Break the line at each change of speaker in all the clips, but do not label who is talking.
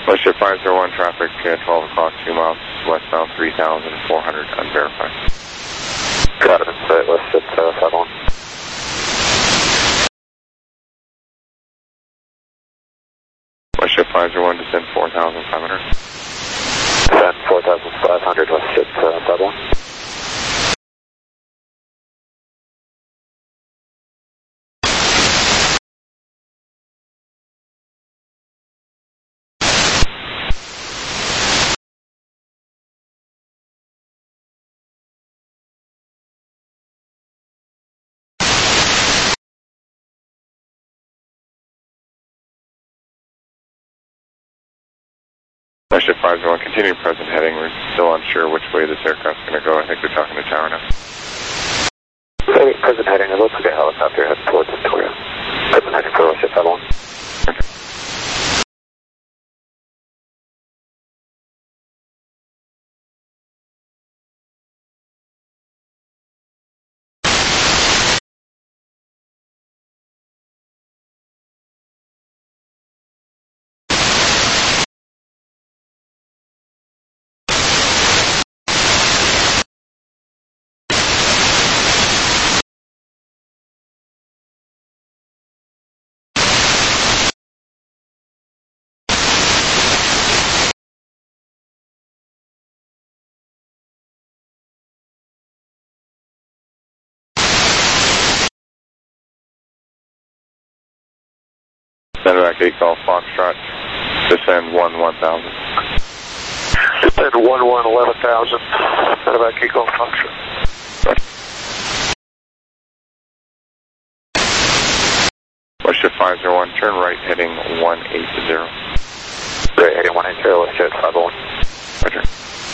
Westjet 501 traffic at 12 o'clock, 2 miles westbound, 3,400 unverified.
Got it, Westjet 501.
Westjet 501, descend 4,500.
Descend 4,500, Westjet 501.
Westjet 501, continue present heading. We're still unsure which way this aircraft's going to go. I think they're talking to tower now.
Present heading, it looks like a helicopter heading towards Victoria. Present heading for Westjet 501.
Okay. Send back 8 Golf Foxtrot, descend 1,000.
Descend 11,000, send back 8 Golf Foxtrot.
Westjet 501, turn right heading 180.
Right heading 180, Westjet 501.
Roger.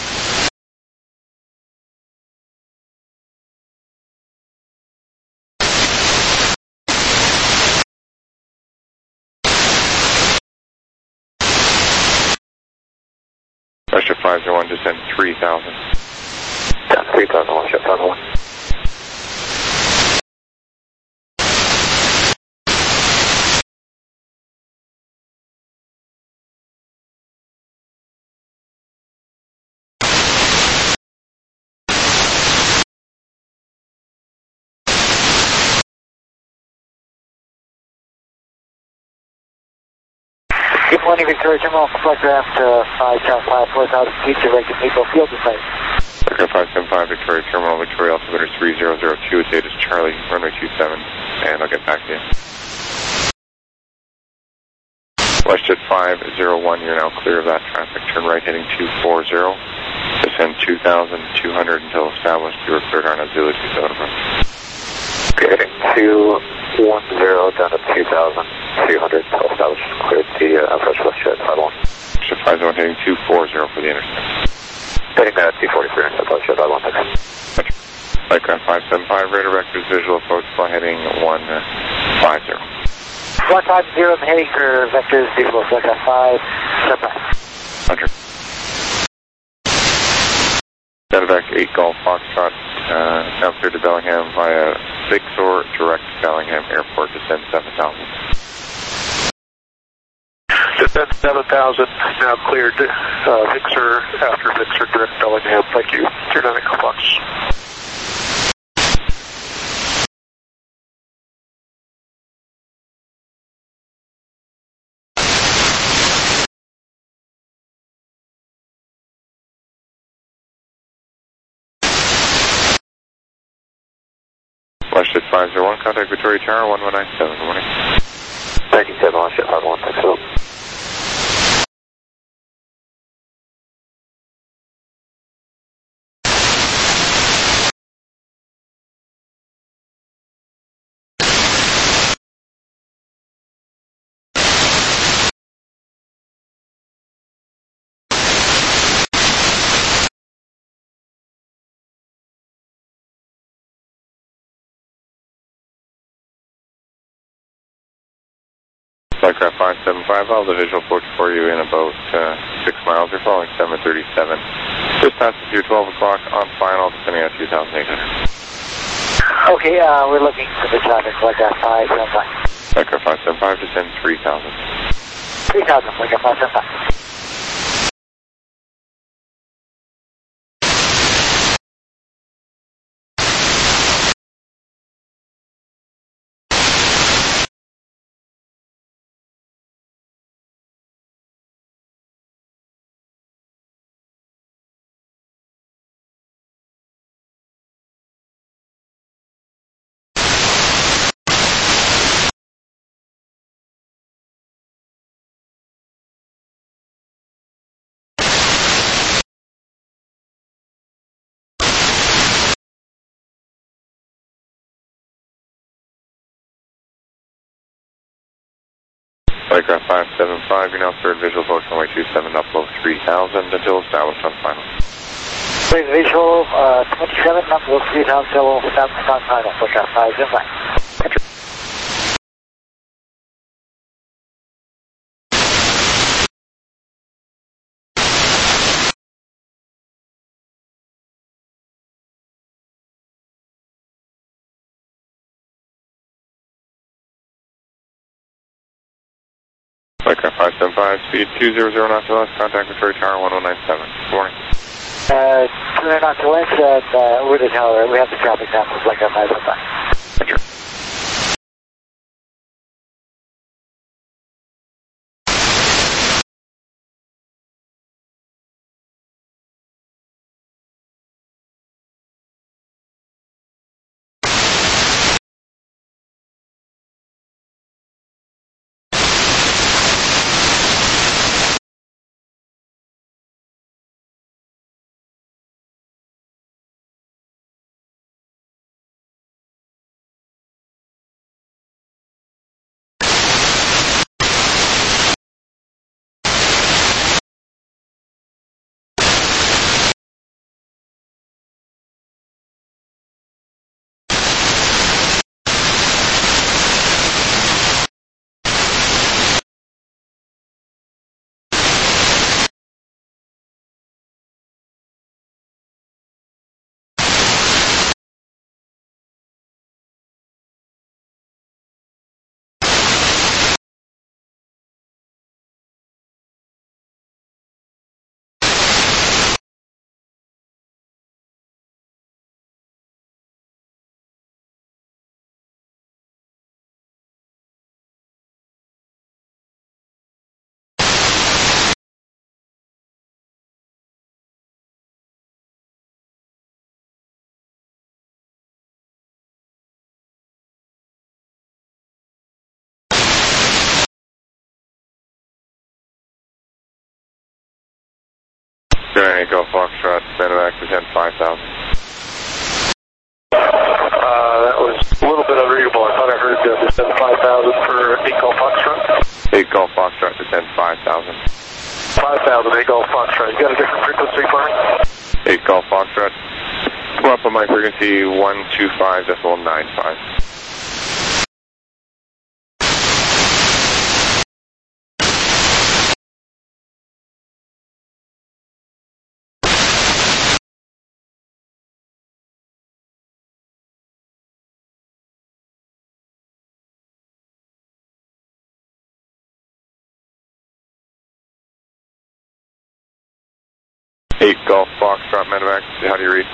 Westjet 501, descend 3,000.
Down 3,000, Westjet 501.
Good morning, Victoria Terminal, flight draft 575, 4,000 feet, direct to Maple Field to site.
Echo 575, Victoria Terminal, Victoria altimeter 3002, it's Ada Charlie, runway 27, and I'll get back to you. Westjet 501, you're now clear of that traffic, turn right heading 240, descend 2,200 until established, you were cleared on a Zulu 2000.
Okay, heading 210 down to 2,200, until established, cleared the approach Westjet 501.
Westjet 501 heading 240 for the intercept.
Heading 243, intercept Westjet 501, thanks.
Flightcraft 575, radar vectors, visual approach by heading 150.
150, I'm heading for vectors, visual, flightcraft 575.
Roger. Medevac 8 Golf Foxtrot, now cleared to Bellingham via Vixor, direct Bellingham Airport, descend 7,000.
Descend 7,000, now cleared Vixor, after Vixor, direct Bellingham, thank you. 29 Echo Fox.
Westjet 501, contact Victoria Tower 1197, good morning.
97, Westjet 501, thanks a lot.
Flightcraft 575, I'll have the visual approach for you in about 6 miles. You're following 737. Just passes through 12 o'clock on final, descending at 2,800.
Okay, we're looking for the traffic, flightcraft 575.
Flightcraft 575, descend 3,000.
3000, Lincoln 575.
Flightcraft 575, you're now third visual approach runway 27 up below 3000 until established on final.
Third visual 27 up below 3000 until established on final. Flightcraft 575.
Flightcraft 575, speed 200 knots to left, contact with Ferry Tower 1097. Good morning.
200 knots to left, we're the tower, we have the traffic down for Flightcraft 575.
Roger. Grand Echo Foxtrot, Medevac, descend 5000.
That was a little bit unreadable. I thought I heard descend 5,000 for 8 Golf Foxtrot.
8 Golf Foxtrot, descend 5000.
5,000, 8 Golf Foxtrot. You got a different frequency for me?
8 Golf Foxtrot. Come up on my frequency 125.95. Eight Golf Foxtrot, Medevac, how do you read?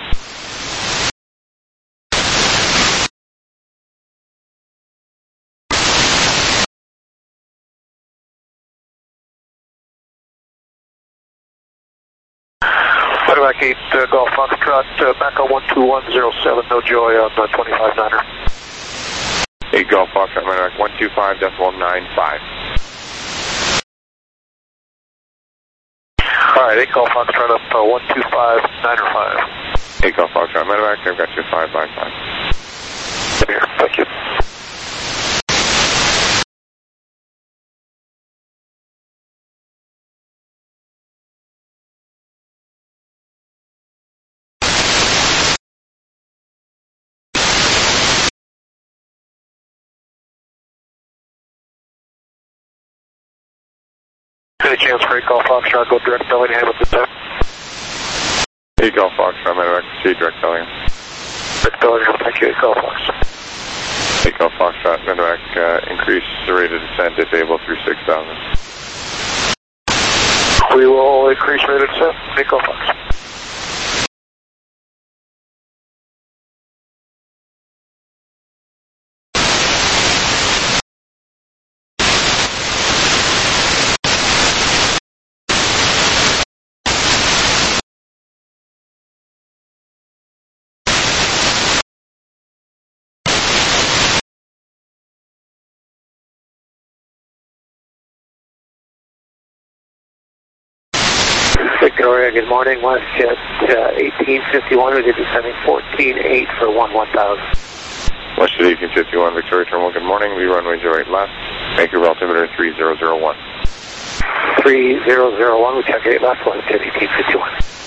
Medevac 8 Golf Foxtrot, back on 12107, no joy on the 25-9er.
8 Golf Foxtrot, Medevac, 125.95.
Alright, 8 Golf Foxtrot up 125.95.
8 Golf Foxtrot, Medevac, I've got you 555.
Here, thank you. Any chance for 8 Golf Foxtrot, go direct Bellingham at this time?
8 Golf Foxtrot, Medevac, proceed direct Bellingham.
Direct Bellingham, thank you, 8 Golf Foxtrot.
8 Golf Foxtrot, Medevac, increase the rate of descent, disable through 6000.
increase rated 7, Echo Fox.
Victoria, good morning. WestJet 1851, we did descending 14.8 for 1000.
WestJet 1851, Victoria Terminal, good morning. Lee runway 08 left. Vancouver altimeter 3001.
3001, we check 8 left, WestJet 1851.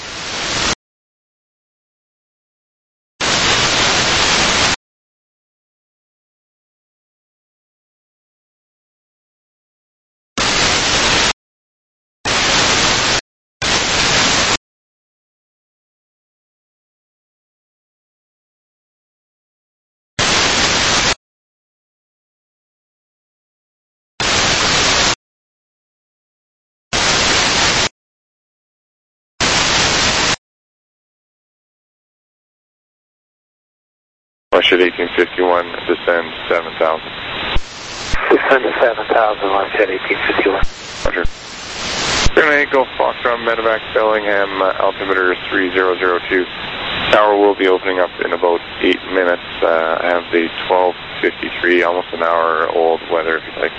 WestJet 1851, descend 7000.
Descend to 7000, WestJet 1851.
Roger. Gonna Echo Foxtrot Medevac Bellingham, altimeter 3002. Tower will be opening up in about 8 minutes. I have the 12:53, almost an hour old weather if you'd like.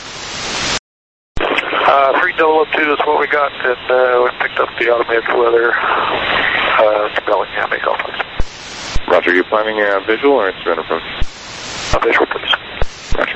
3002 is what we got, and we picked up the automated weather to Bellingham, Echo Fox.
Roger, are you planning a visual or instrument approach?
A visual, please.
Roger.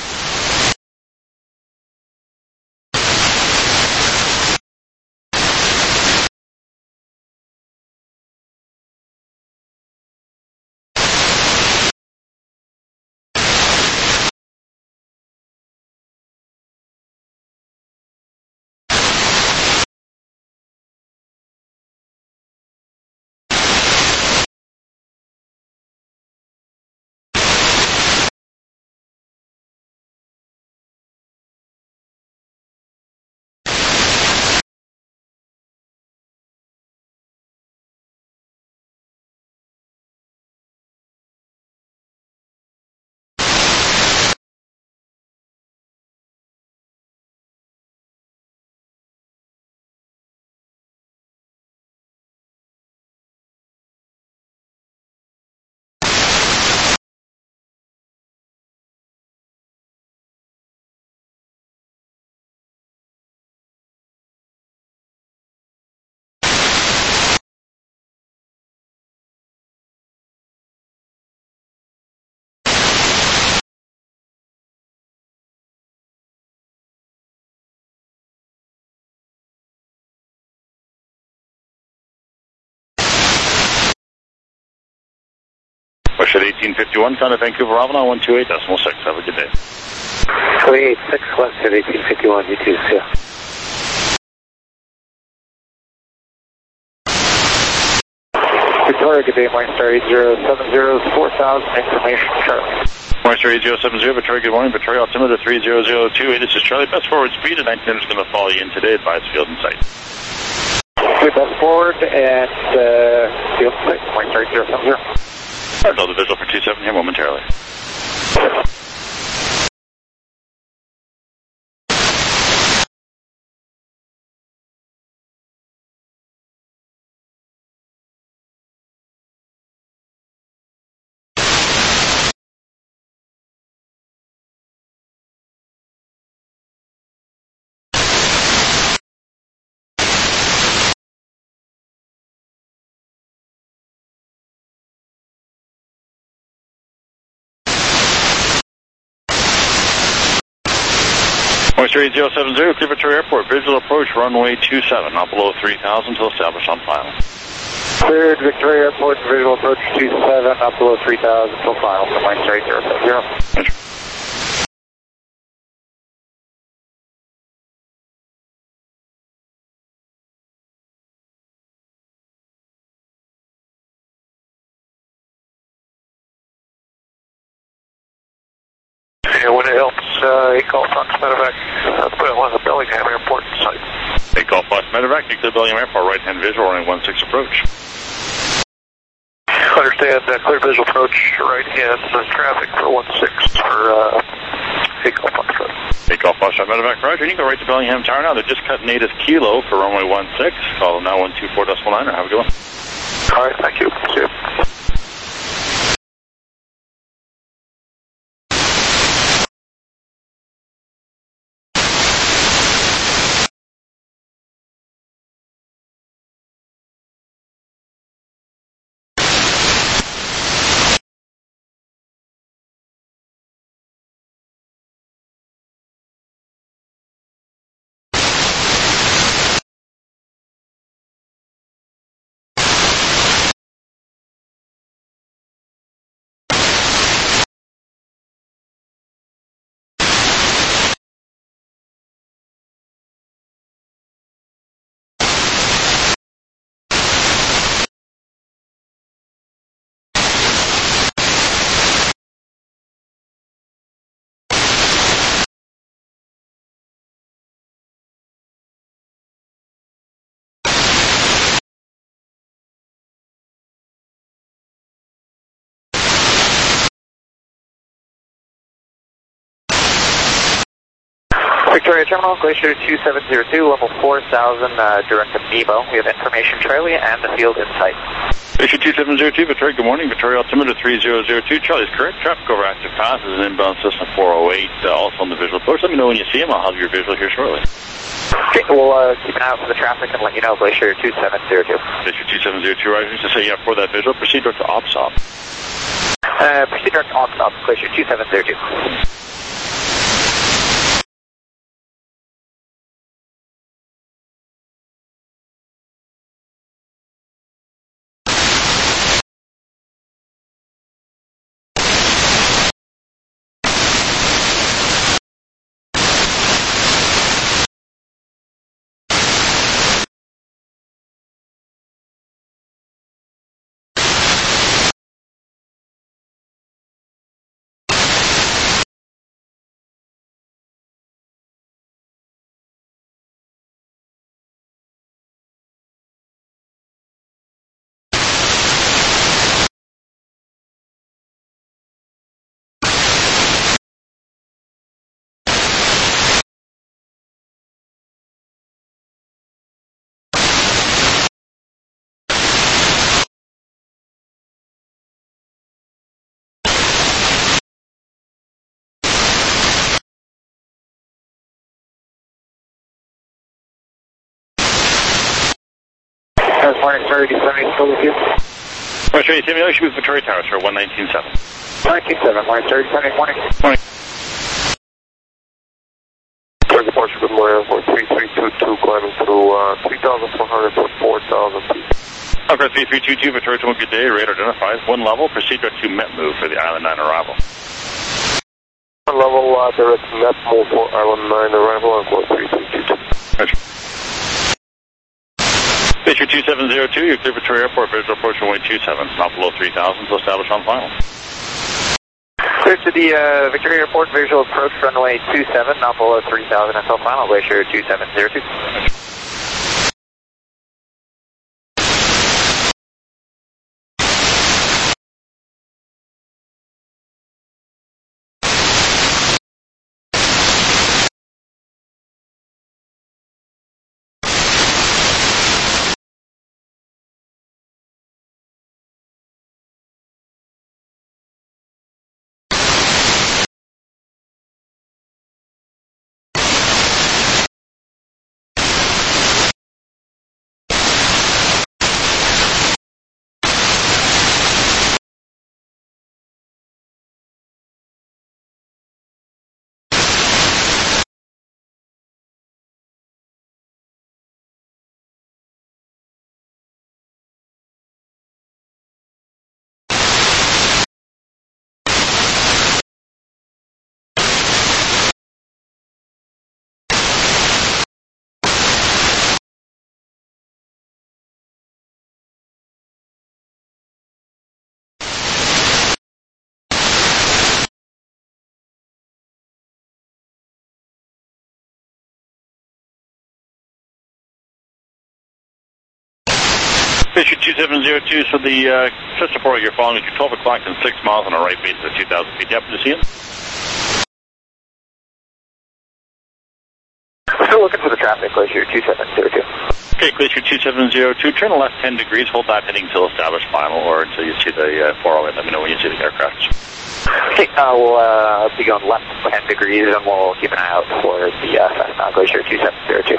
WestJet 1851, found at Vancouver Avalon 128.6. Have a good day.
286, WestJet 1851, you too, see ya.
Victoria, good day, Morningstar 8070, 4000, information, Charlie.
Morningstar 8070, Victoria, good morning. Victoria, altimeter 3002. This is Charlie, best forward speed, and 19 is going to follow you in today, advise field in sight.
Good, best forward, and field sight, Morningstar 8070.
I'll build the visual for 27 here momentarily. Morningstar 8070, clear Victoria Airport, visual approach, runway 27, not below 3000 until established on final.
Cleared, Victoria Airport, visual approach 27, up below 3000, full final, from Morningstar 8070. And when it helps, Echo Fox Medevac, put it on the Bellingham Airport site.
Echo Golf Fox Medevac, you clear Bellingham Airport, right-hand visual, running 16 approach.
Understand, clear visual approach, right-hand traffic for 16 for 8 Golf Fox.
8 Golf Fox Medevac, Roger. You can go right to Bellingham Tower now. They're just cutting native kilo for runway 16. Call them now 124.9. Have a good one.
All right, thank you. See you.
Victoria Terminal, Glacier 2702, level 4000, direct to Nebo. We have information Charlie and the field in sight.
Glacier 2702, Victoria, good morning. Victoria altimeter 3002, Charlie's correct. Traffic over active path is an inbound system 408, also on the visual approach. Let me know when you see him. I'll have your visual here shortly.
Okay, we'll keep an eye out for the traffic and let you know. Glacier 2702.
Glacier 2702, Roger. To say for that visual, proceed direct to OPSOP.
Proceed direct to OPSOP, Glacier 2702. Morning, 3070, still with you?
Morning, 3070, you should be Victoria Tower, sir, 119.7.
197, morning, 3070, morning.
Morning.
Target departure, good morning, 3322, climbing through 3,400 for 4,000 feet.
Okay, 3322, Victoria, good day, radar identifies, one level, proceed direct to Met move for the Island 9 arrival.
One level, direct Met move for Island 9 arrival on course 3322.
Roger. Glacier 2702, you're clear Victoria Airport, visual approach runway 27, not below 3,000, so establish on final.
Clear to the Victoria Airport, visual approach runway 27, not below 3,000 until final, Glacier 2702.
Issue 2702, so the system report you're following is 12 o'clock and 6 miles on a right base at 2,000 feet. Happen to see him?
Still looking for the traffic, Glacier 2702.
Okay, Glacier 2702, turn left 10 degrees, hold that heading until established final or until you see the 408. Let me know when you see the aircraft.
Okay, we'll be going left 10 degrees and we'll keep an eye out for the Cessna Glacier 2702.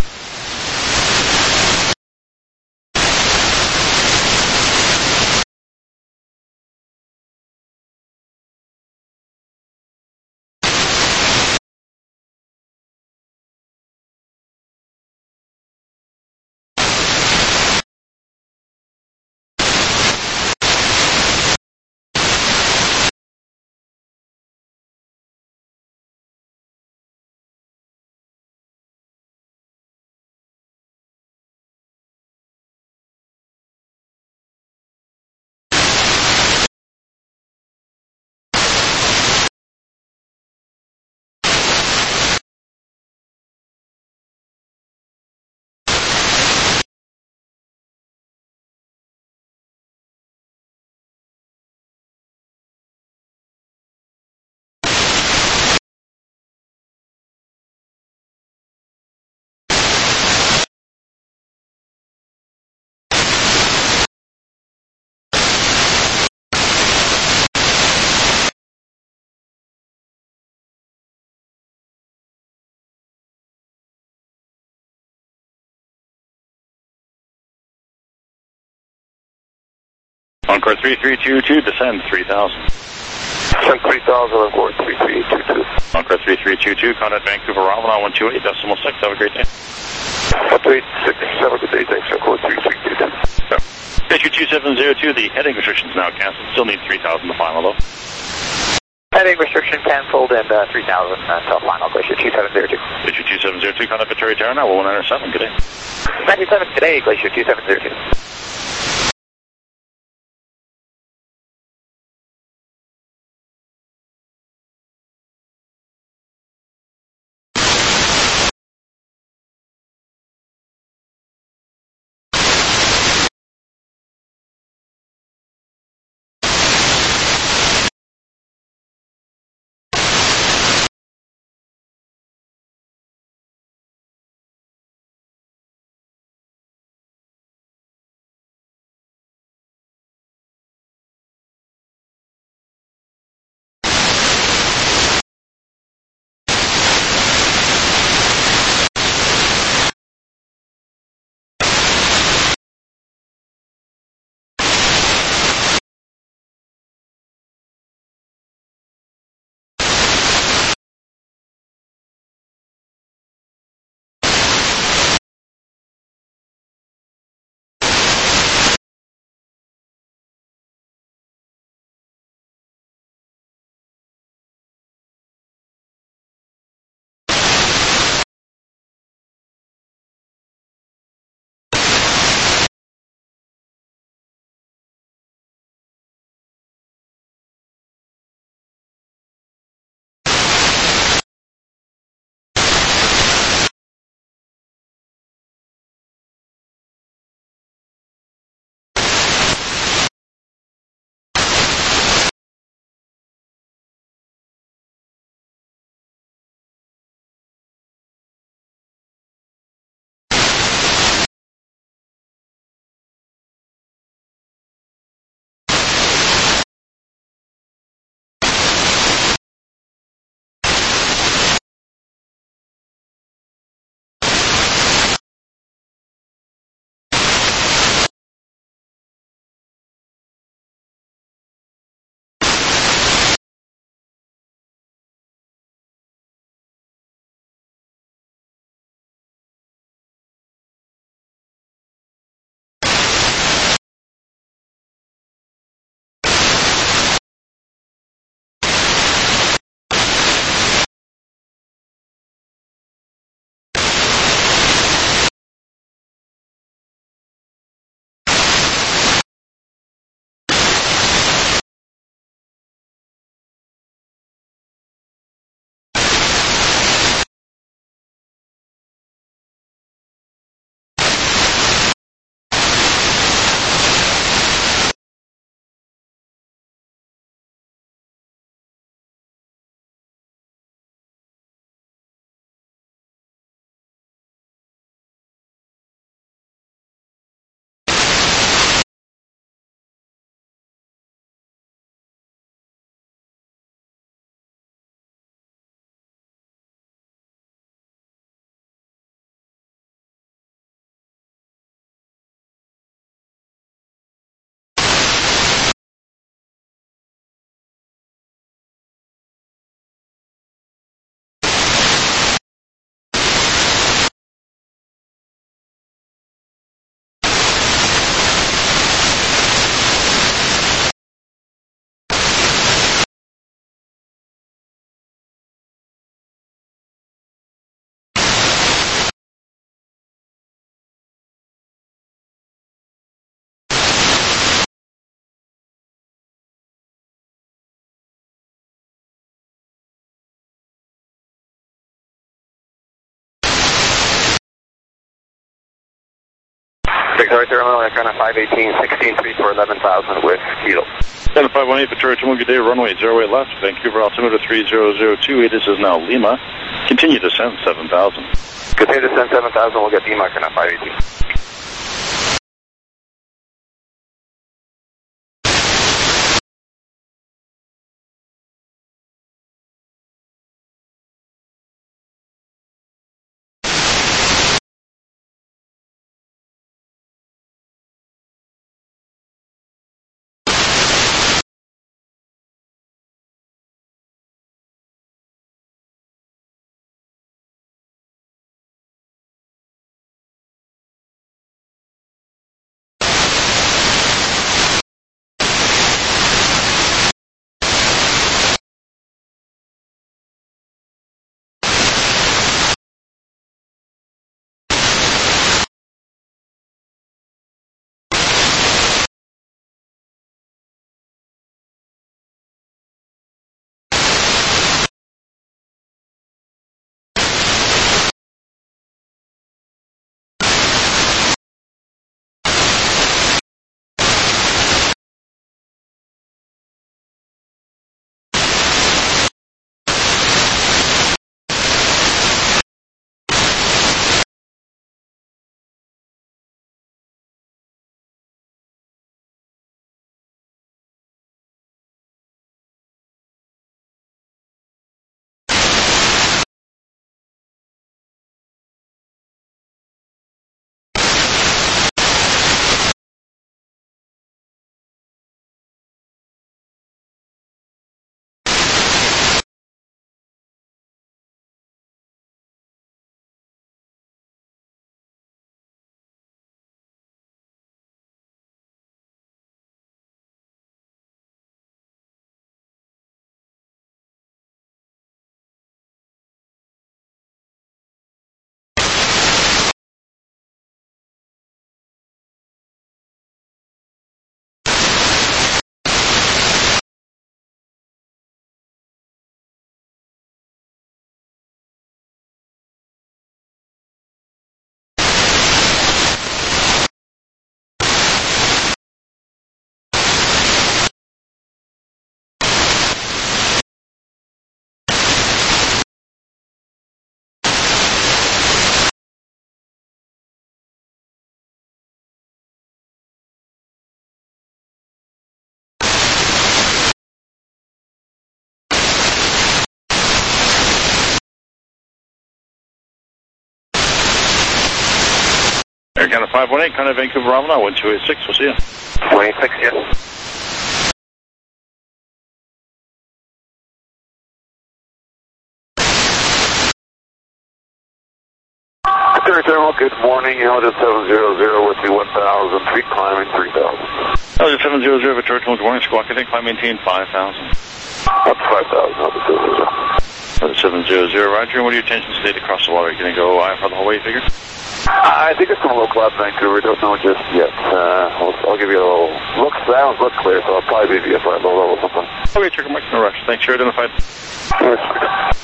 Encore 3322, descend 3,000.
Descend 3,000, Encore 3322.
Encore 3322, contact Vancouver Ravelin 128.6. Have a great day.
128.6, have a good day, thanks, Encore 3322.
So, Issue 2702, the heading restrictions now canceled. Still need 3,000 to final though.
Heading restriction cancelled and 3,000 until final, Glacier 2702.
Issue 2702, contact Victoria Tower now, 197, good day.
97, good day, Glacier 2702. Victoria Terminal, aircraft 518, 16, 3 for 11,000 with Kilo.
7518, Victoria Terminal, good day, runway 08 left, Vancouver, altimeter 3002, this is now Lima. Continue descent 7,000.
Continue descent 7,000, we'll get D-Mark on 518.
Air Canada 518, Contact Vancouver, Ramana, 1286, we'll see you.
186, yes.
Victoria Terminal, good morning, Elgin 700 with me 1,000 feet, climbing 3,000.
Elgin 700, Victoria Terminal, good morning, squawk, I think climb maintain 5,000.
Up to 5,000,
Elgin 700, Roger, and what are your intentions today to cross the water? Are you going to go for the whole way, you figure?
I think it's going to look like Vancouver, don't know just yet. I'll give you a little look, sounds look clear, so I'll probably be VFI low level something.
Okay, check mark, no rush. Thanks, you're identified.
Yes.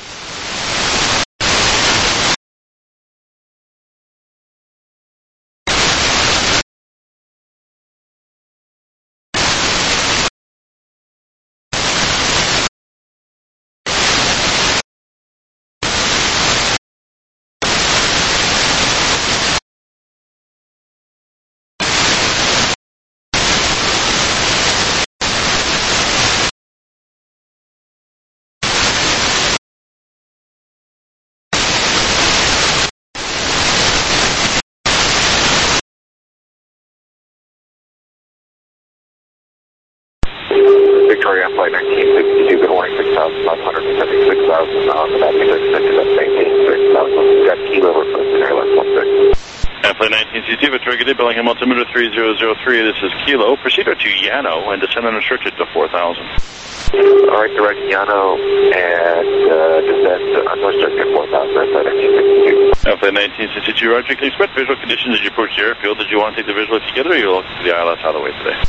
Victoria Flight 1962, good morning, 6,576,000 on the Navy 6, into that maintain 6,000, got Kilo requesting airline 16.
Flight 1962, Victoria, good day, Bellingham, altimeter 3003, this is Kilo, proceed to Yano and descend unrestricted to 4,000.
Alright, direct Yano and descend unrestricted 4,000, Flight 1962.
Flight 1962, Roger, can you expect visual conditions as you approach the airfield? Did you want to take the visual together, or are you looking for the ILS out of the way today?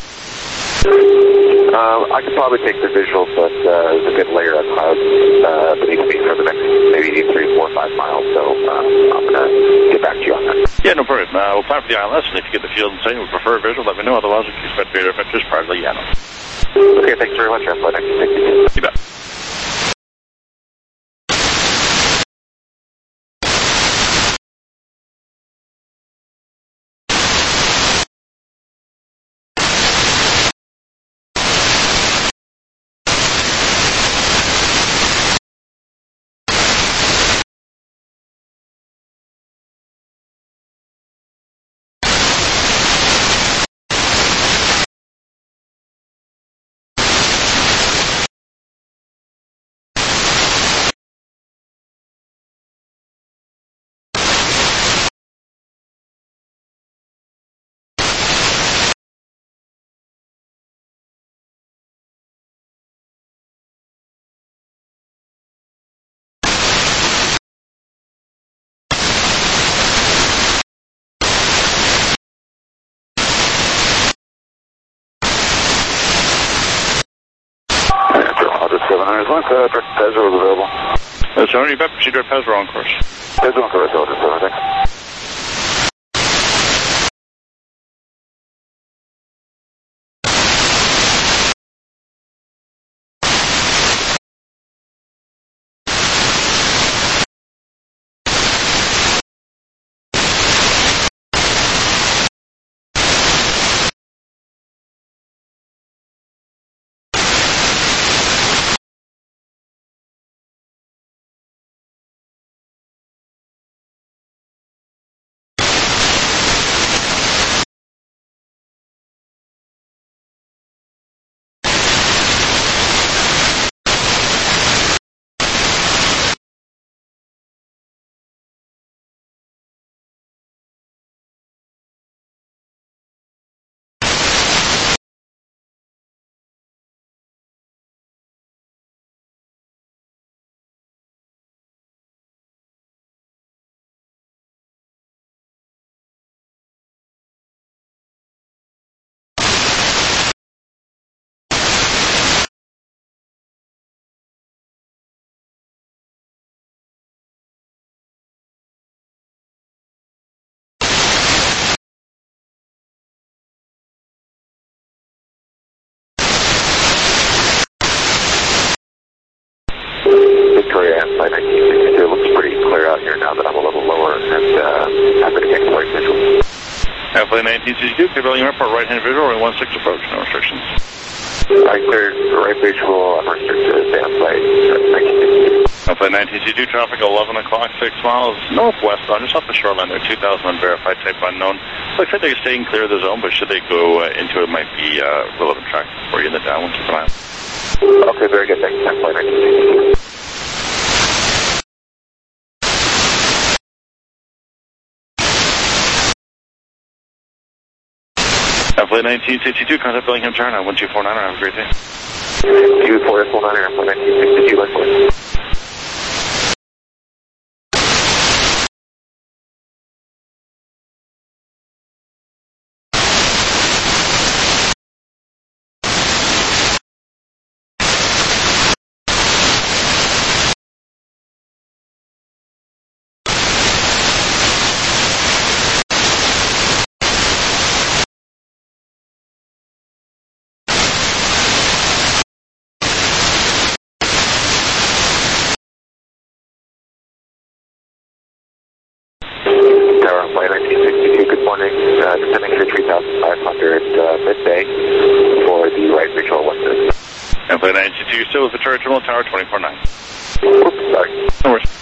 I could probably take the visual, but there's a good layer of clouds beneath me for the next maybe 3, 4, 5 miles, so I'm going to get back to you on that.
Yeah, no problem. We'll plan for the ILS, and if you get the field and say we prefer visual, let me know. Otherwise, we can expect radar vectors prior to the Yano.
Okay, thanks very much. Flight 1962.
You bet.
Pesro is available.
So, you bet. Proceed to Pesro on course.
Pesro on course, thanks. Victoria, Flight 1962 looks pretty clear out here now that I'm a little lower, and happy to get the right visual.
Flight 1962, Clear Airport, right-hand visual, runway 16 approach, no restrictions.
I cleared right visual, I'm restricted, down flight 1962.
Flight 1962, traffic 11 o'clock, 6 miles northwest on, just off the shoreline there, 2000 unverified, type unknown. Looks like they're staying clear of the zone, but should they go into it, might be relevant track for you in the downwind, keep an eye on.
Okay, very good, thanks. Flight 1962.
Flight 1962, contact Bellingham Tower, 1249, have a great day.
2449, Flight 1962, likewise. Flight 1962, good morning. Descending to 3,500 midday for the right visual 16.
Flight 1962, still with Victoria Terminal Tower, 24-9.
Oops, sorry.
No worries.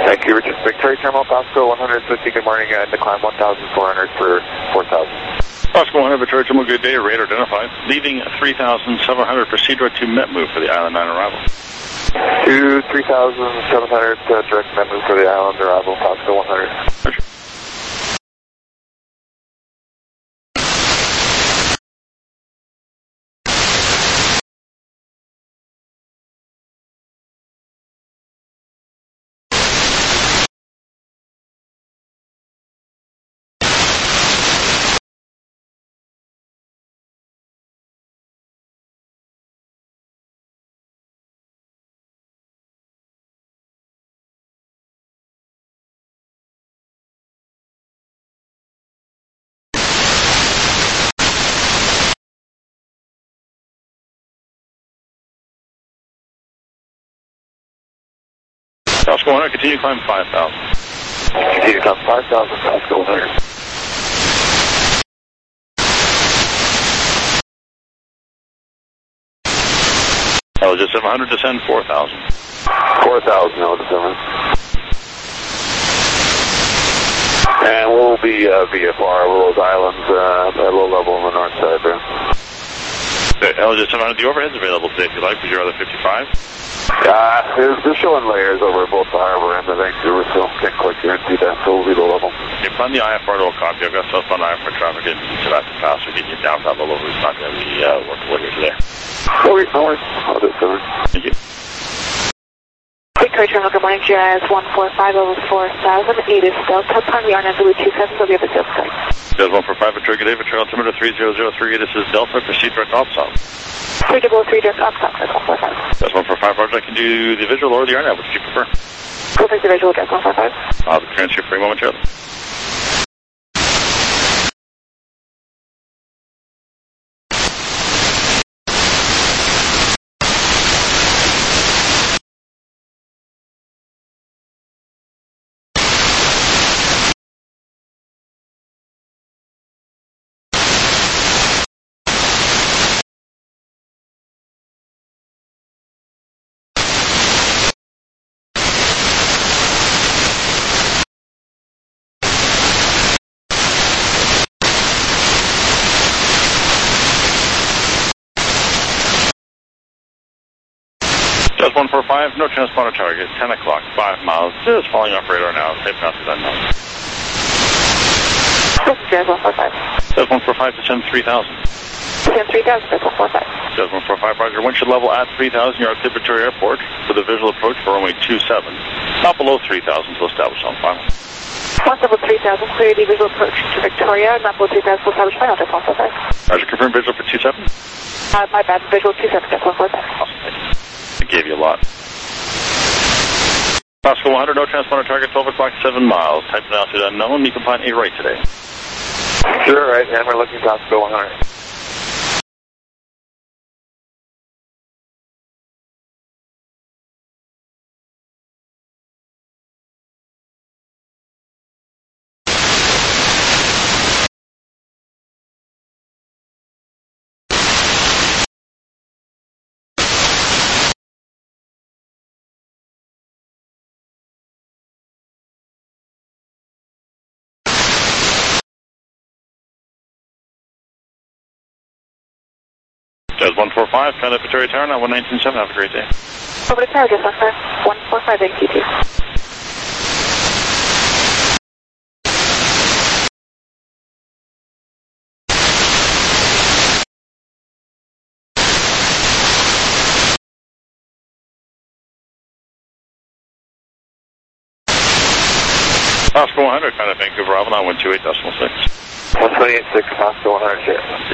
Vancouver to Victoria Terminal, Pasco 150, good morning, and to climb 1,400 for 4,000.
Pasco 100, Victoria Terminal, good day, radar identified. Leaving 3,700, proceed direct to Metmove for the Island 9 arrival.
To 3,700, direct Metmove for the Island arrival, Pasco 100.
Roger. Pasco 100, continue to climb 5,000.
Continue to climb 5,000, Pasco 100.
Elgin 700, descend 4,000.
4,000, Elgin 7. And we'll be VFR, Willows Islands, at low level on the north side there.
Elgin 700, the overhead's available today if you like, with your other 55.
They're showing layers over both the harbor and the Vancouver, so can't quite guarantee that, so we'll be low level.
You plan the IFR to a copy. I've got southbound IFR traffic in Sebastian Pass. We're getting you downtown the low, who's not going to be working with you today.
Okay, no worries. I'll do it, sir.
Thank you.
Victoria Terminal, good morning, GIS 145 over 4,000, 8 is Delta, upon the RNAV 27, will be at the Delta site.
There's 145, Victoria, good day, Victoria, altimeter 3003, this is Delta, proceed direct opstop.
333 direct opstop, that's 145.
That's 145, Roger, I can do the visual or the RNAV, which do you prefer?
We'll take the visual direct 145.
I'll have the transfer for you momentarily. Just 145, no transponder target, 10 o'clock, 5 miles. Just falling off radar now. Safe path is unknown.
Just 145.
Just 145 to send 3,000.
Send 3,000, that's 145.
Just 145, Roger. Wind should level at 3,000. You're at Victoria Airport for the visual approach for runway 27. Not below 3,000 to establish on final.
Once level 3,000, clear the visual approach to Victoria. Not below 3,000, we'll establish final, that's 145.
Roger, confirm visual for 27.
My bad, visual 27, that's 145.
Awesome, thank you. I gave you a lot. Pasco 100, no transponder target, 12 o'clock, 7 miles. Type and altitude unknown. You can find a right today.
Sure, right, and we're looking Pasco 100.
Just 145, kind of Victoria Tower, now 119.7. Have a great day.
Over to Tower, just 145, AQT.
Pasco 100, kind of Vancouver, Avalon, 128.6.
128.6, Pasco 100, here.
Yeah.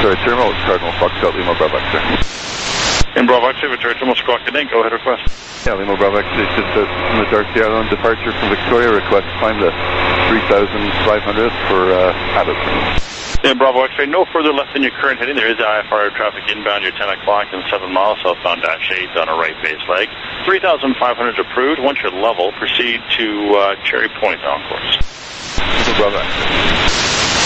Victoria Terminal, Cardinal Foxtrot, Lima Bravo X-ray.
In Bravo X-ray, Victoria Terminal, Squawk Good Day, go ahead, request.
Yeah, Lima Bravo X-ray, just from the Dark Sierra on departure from Victoria, request climb to 3,500 for Abbott.
In Bravo X-ray, no further left than your current heading. There is IFR traffic inbound, your 10 o'clock and 7 miles southbound -8 on a right base leg. 3,500 approved. Once you're level, proceed to Cherry Point on course.
Lima Bravo X-ray.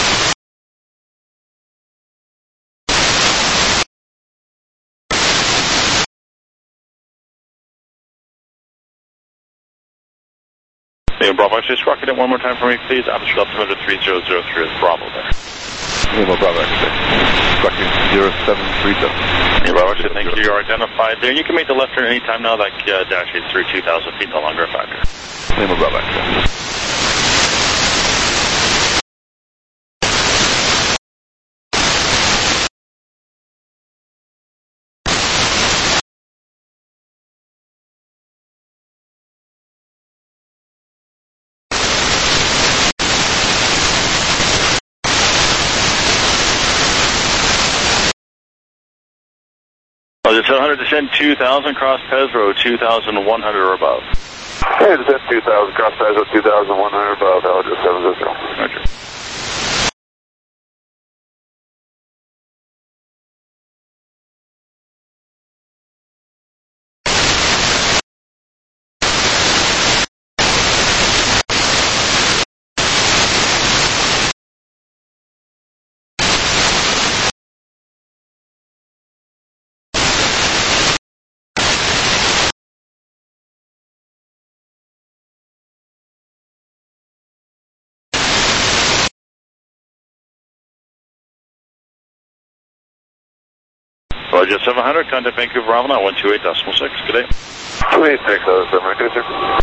Bravo X-ray, Squawk Good Day one more time for me, please. Altitude altimeter 3003 is Bravo there.
Lima Bravo X-ray, Squawking 0737.
Bravo X-ray, thank you. You're identified there. You can make the left turn anytime now. That -8 through 2,000 feet, no longer a factor.
Lima Bravo X-ray.
Descend 100, descend 2,000, cross Pez Road, 2,100 or above.
Hey, descend 2,000, cross Pez Road, 2,100 above, Alger 700.
Roger. Roger 700, contact Vancouver Avalon 128.6. Good day.
286, sir.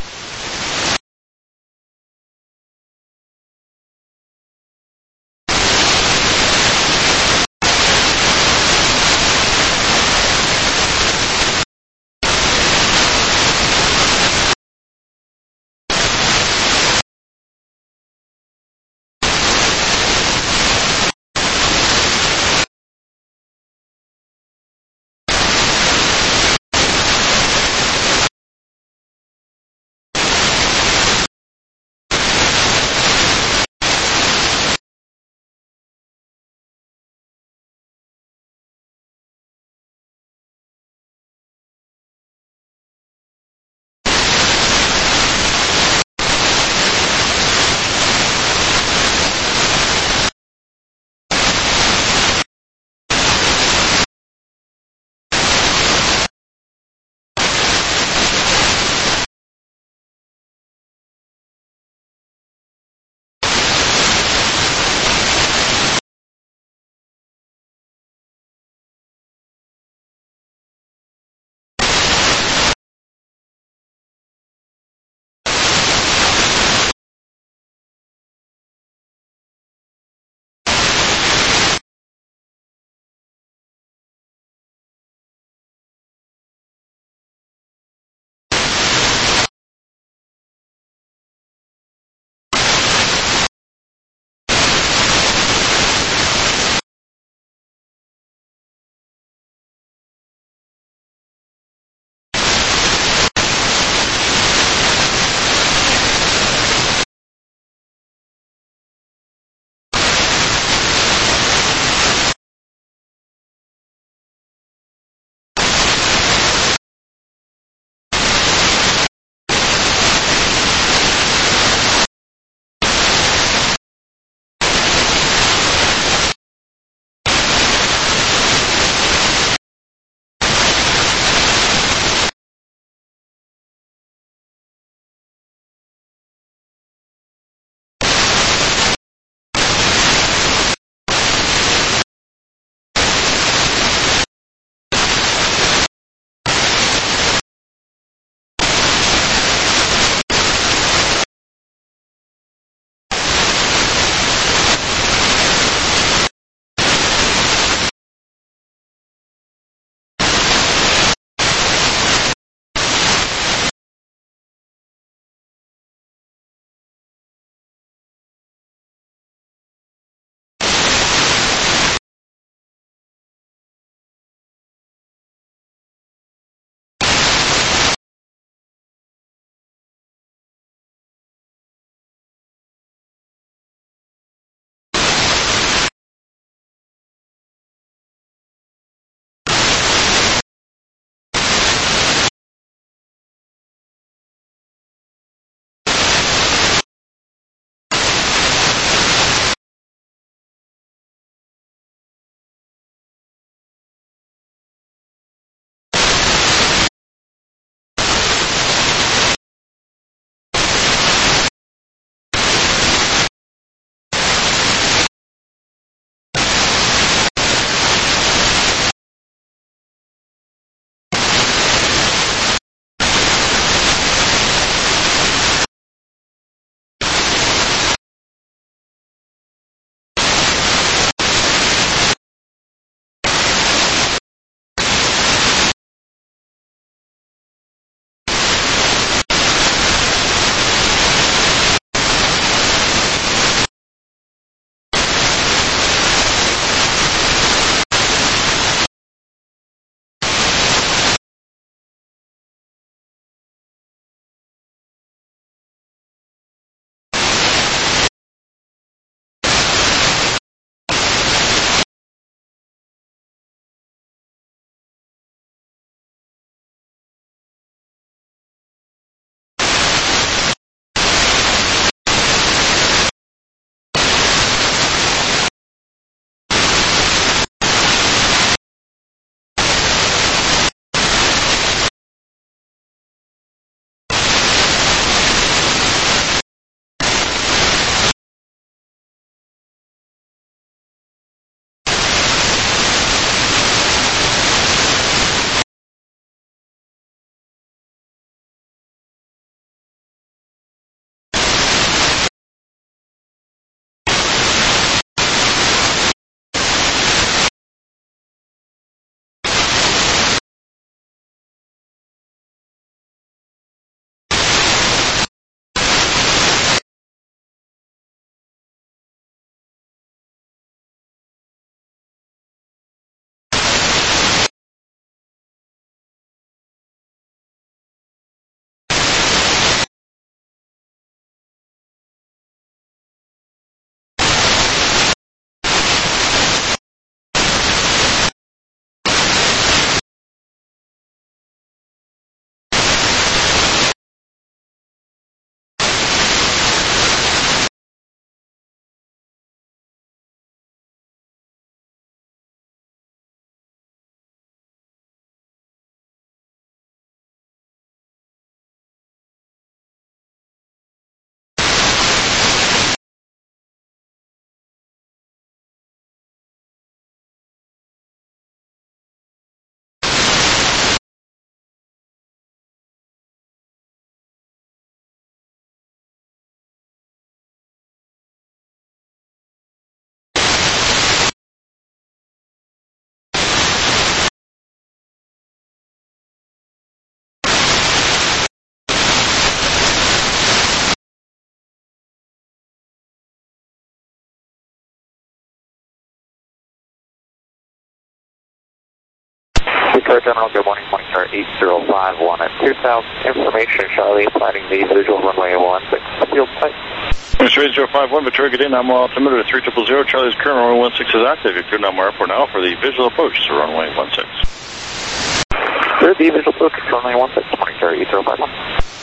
Victoria Terminal, good morning, morning star 8051 at 2000. Information, Charlie, finding the visual runway 16, field type.
Mr. 8051, Victoria, good day, Nammo altimeter 3000, Charlie's current runway 16 is active. You're clear Nammo Airport now for the visual approach to runway 16.
Clear the visual approach to runway 16, morning star 8051.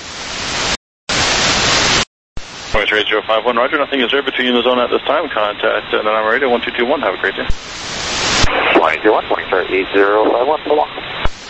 Mr. 8051, roger, nothing is there between the zone at this time. Contact Nammo Radio 1221, have a great day.
181, morning star 8051, so long.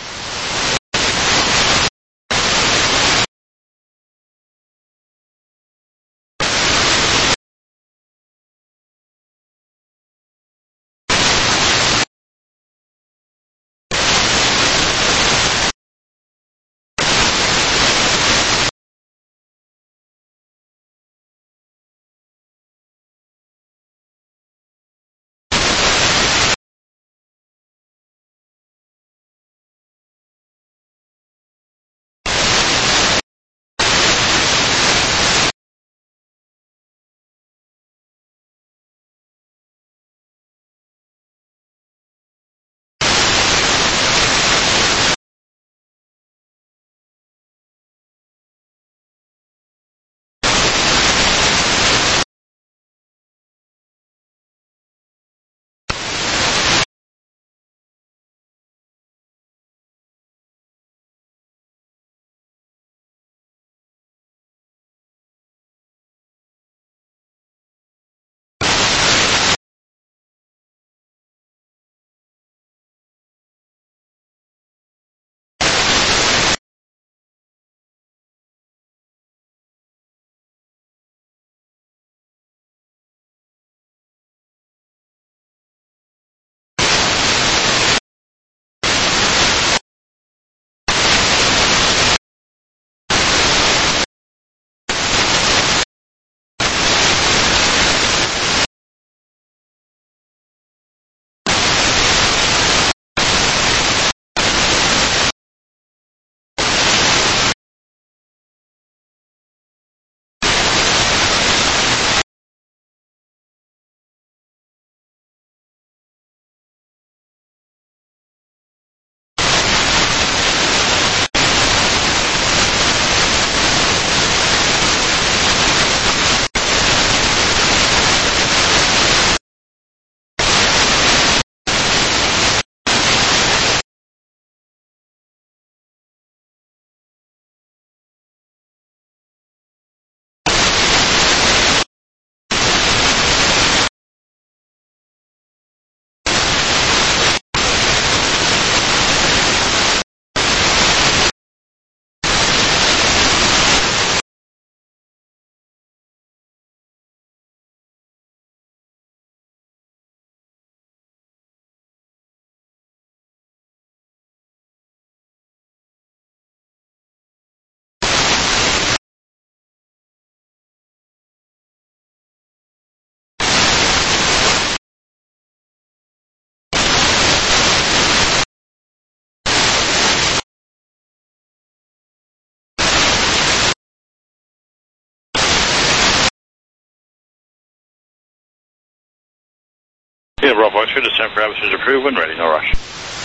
Yeah, Bravo X-ray, descent parameters approved when ready, no rush.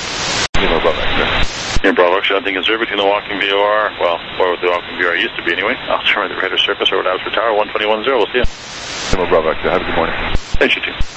Yeah, Bravo X-ray.
Yeah, Bravo X-ray, nothing is there between the walking VOR, well, or the walking VOR used to be anyway. I'll turn the radar surface over to Alpha Tower 1210, we'll see you.
Yeah, Bravo X-ray, have a good morning.
Thanks, you too.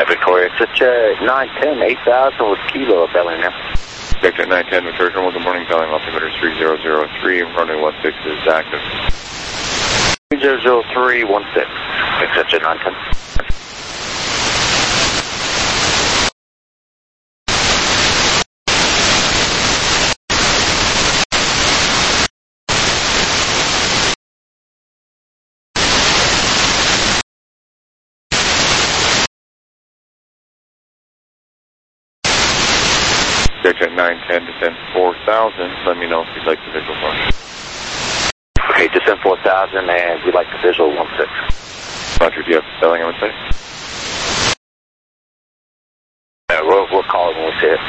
Victoria, such 910, 8,000 with Kilo at Bellingham.
Victor 910, Victoria Terminal, good morning, Bellingham, altimeter 3003, runway 16 is active.
300316, exception 910.
Victor 910, descend 4,000, let me know if you'd like the visual for me.
Okay, descend 4,000 and we'd like the visual 16.
Roger, do you have Bellingham in sight?
We'll call it when we see it.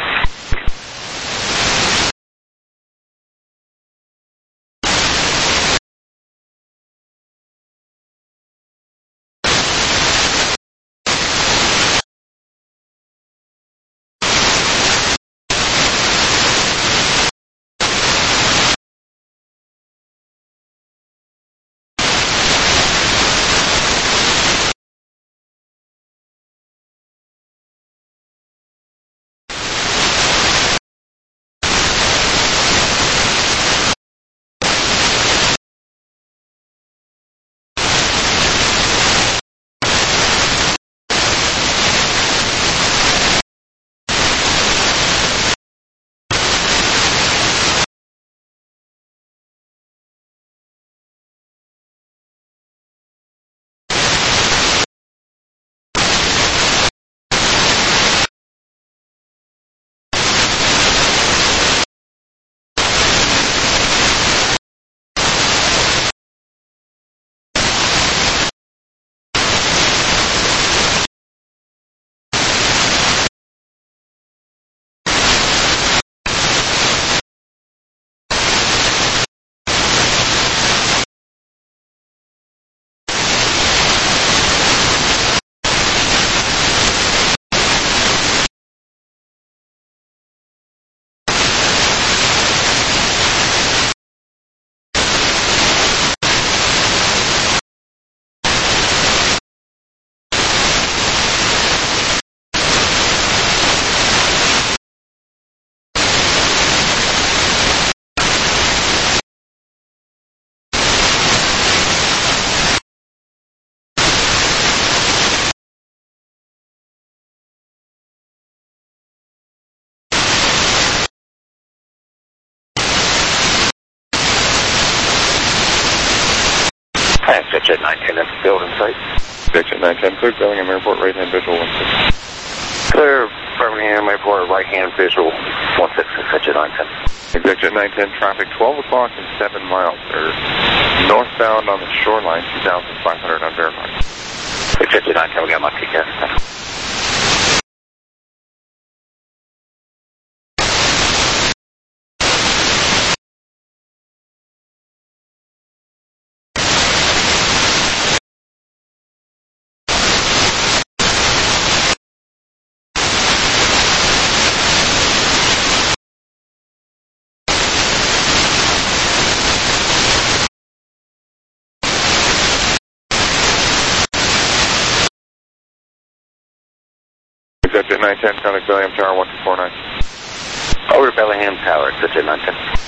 Victor 910, that's building site.
Victor 910, clear Bellingham Airport, right-hand visual 16.
Clear Birmingham Airport, right-hand visual 16, Victor 910.
Victor 910, traffic 12 o'clock and 7 miles. They're northbound on the shoreline, 2,500 unverified.
Victor 910, we got my PCAS.
Victor 910, contact Bellingham Tower 1249.
Over Bellingham Tower, Victor 910.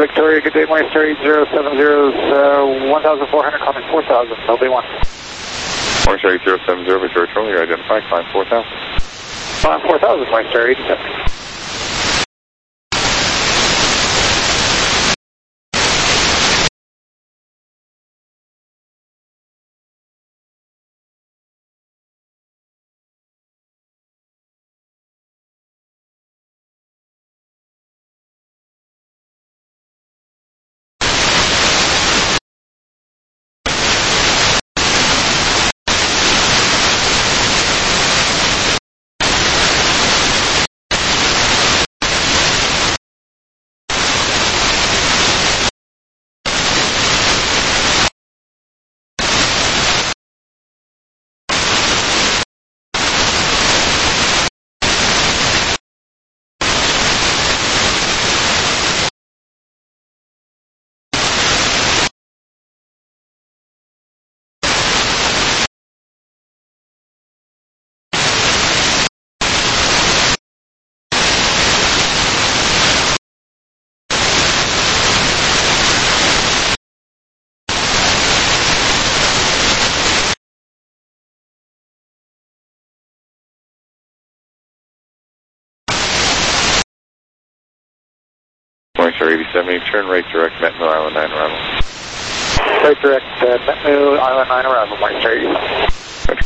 Victoria, good day, Moistar 8070's 1,400, calling 4,000, LB1.
Moistar 8070, Victoria Charlie, identify, climb 4,000.
Climb 4,000, Moistar 8070.
Moistar 8070, turn right direct, Metno Island 9 arrival.
Right direct, Metno Island 9 arrival, Moistar 8070.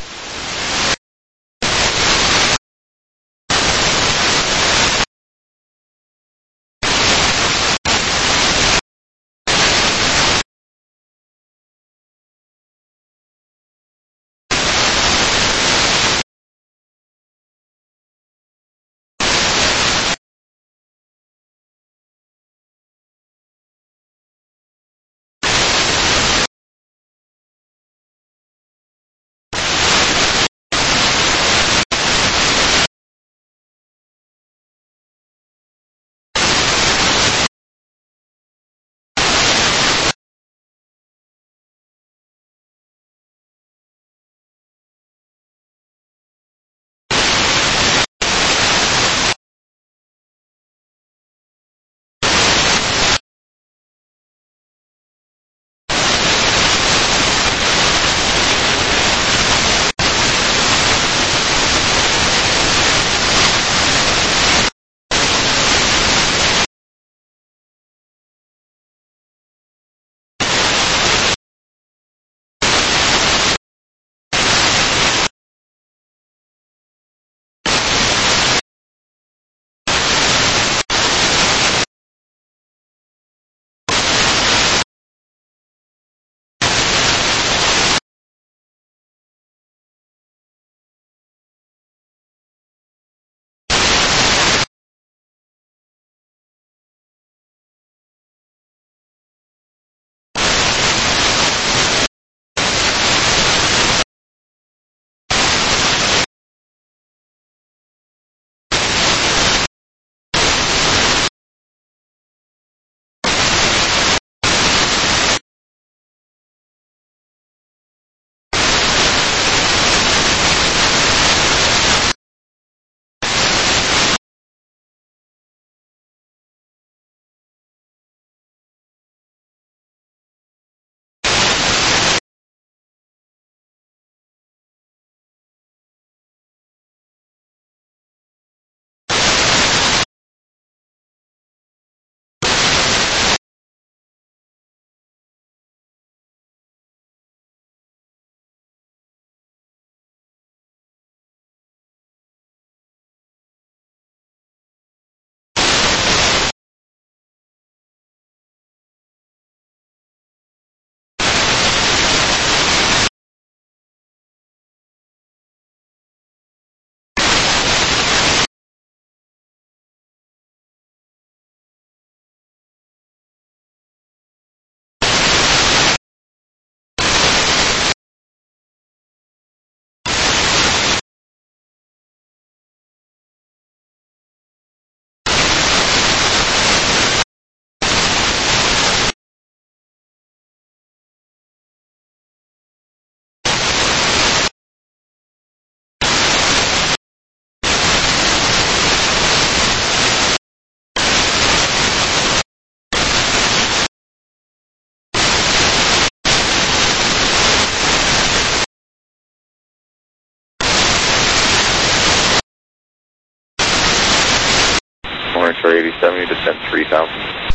Morningstar 87, you descend 3000.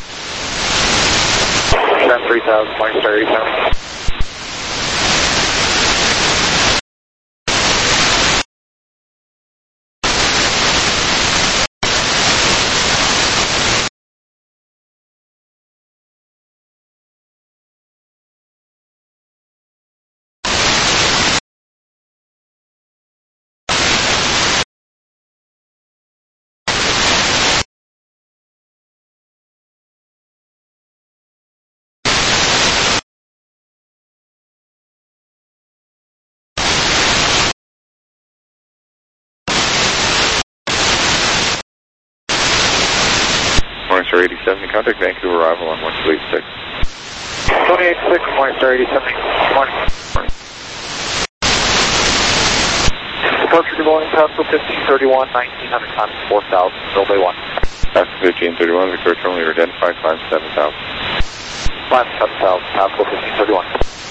Descend 3000, Morningstar 87.
Morningstar 87, contact Vancouver arrival on 1286.
286, Morningstar 87. Good morning. Departure to Boeing, Pascal 1531, 1900 times 4000, Bay 1.
Pascal 1531, Victoria Terminal, you're identified, climb 7000.
Climb 7000, Pascal 1531.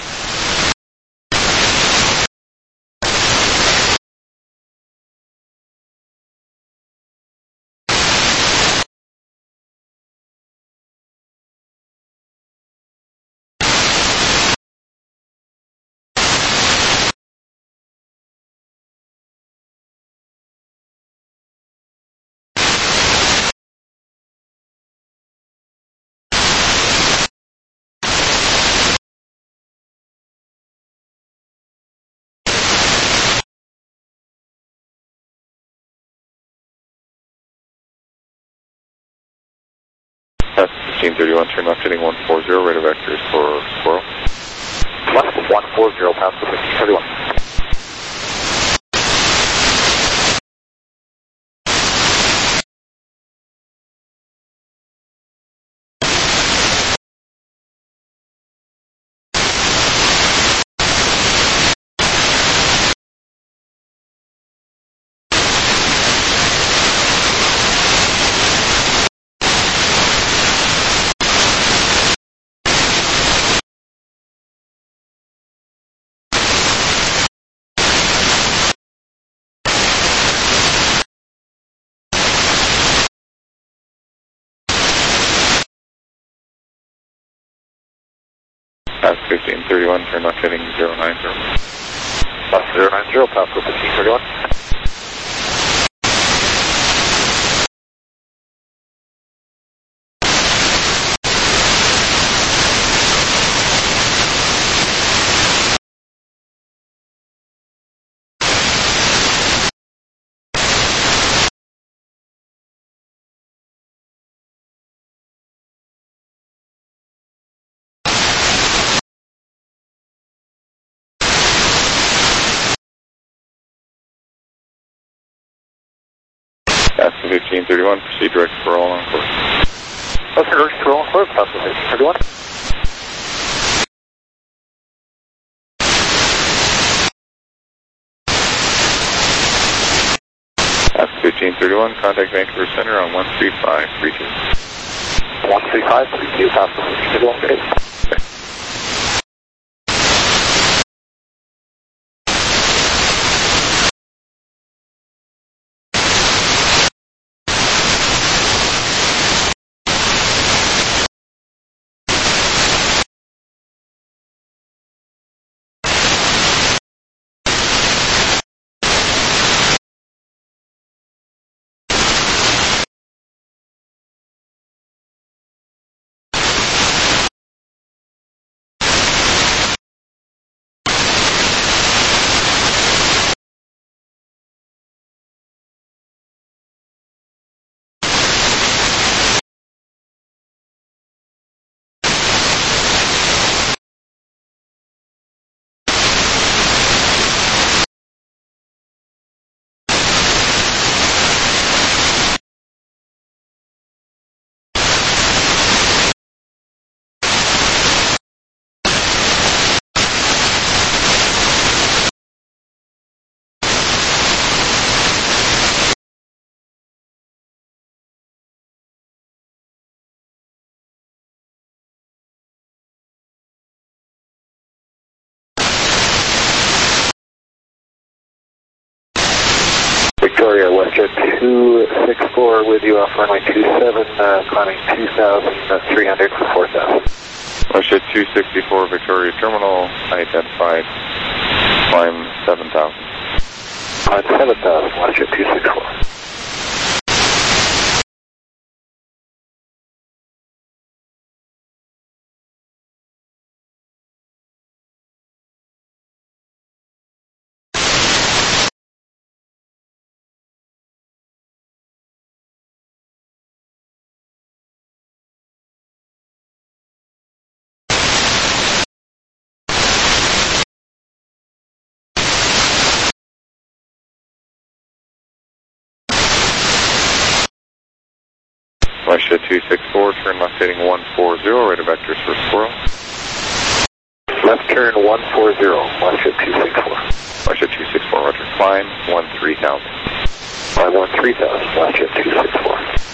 Pascal 1531, turn left heading 140, radar vectors for Squirrel.
Left 140, Pascal 1531.
Pascal 1531, turn left heading 090.
Left 090, Pascal 1531.
Pascal 1531, proceed direct for all on course.
Pascal direct for all on course, Pascal 1531.
Pascal 1531, contact Vancouver Center on 13532.
13532, Pascal 1531.
WestJet 264 with you off runway 27, climbing 2,300 for 4,000.
WestJet 264 Victoria Terminal, identified, climb 7,000.
Climb 7,000, WestJet 264.
WestJet 264, turn left heading 140, right of vectors for Squirrel.
Left turn 140, WestJet 264.
WestJet 264, roger, climb 13,000.
Climb 13,000, WestJet 264.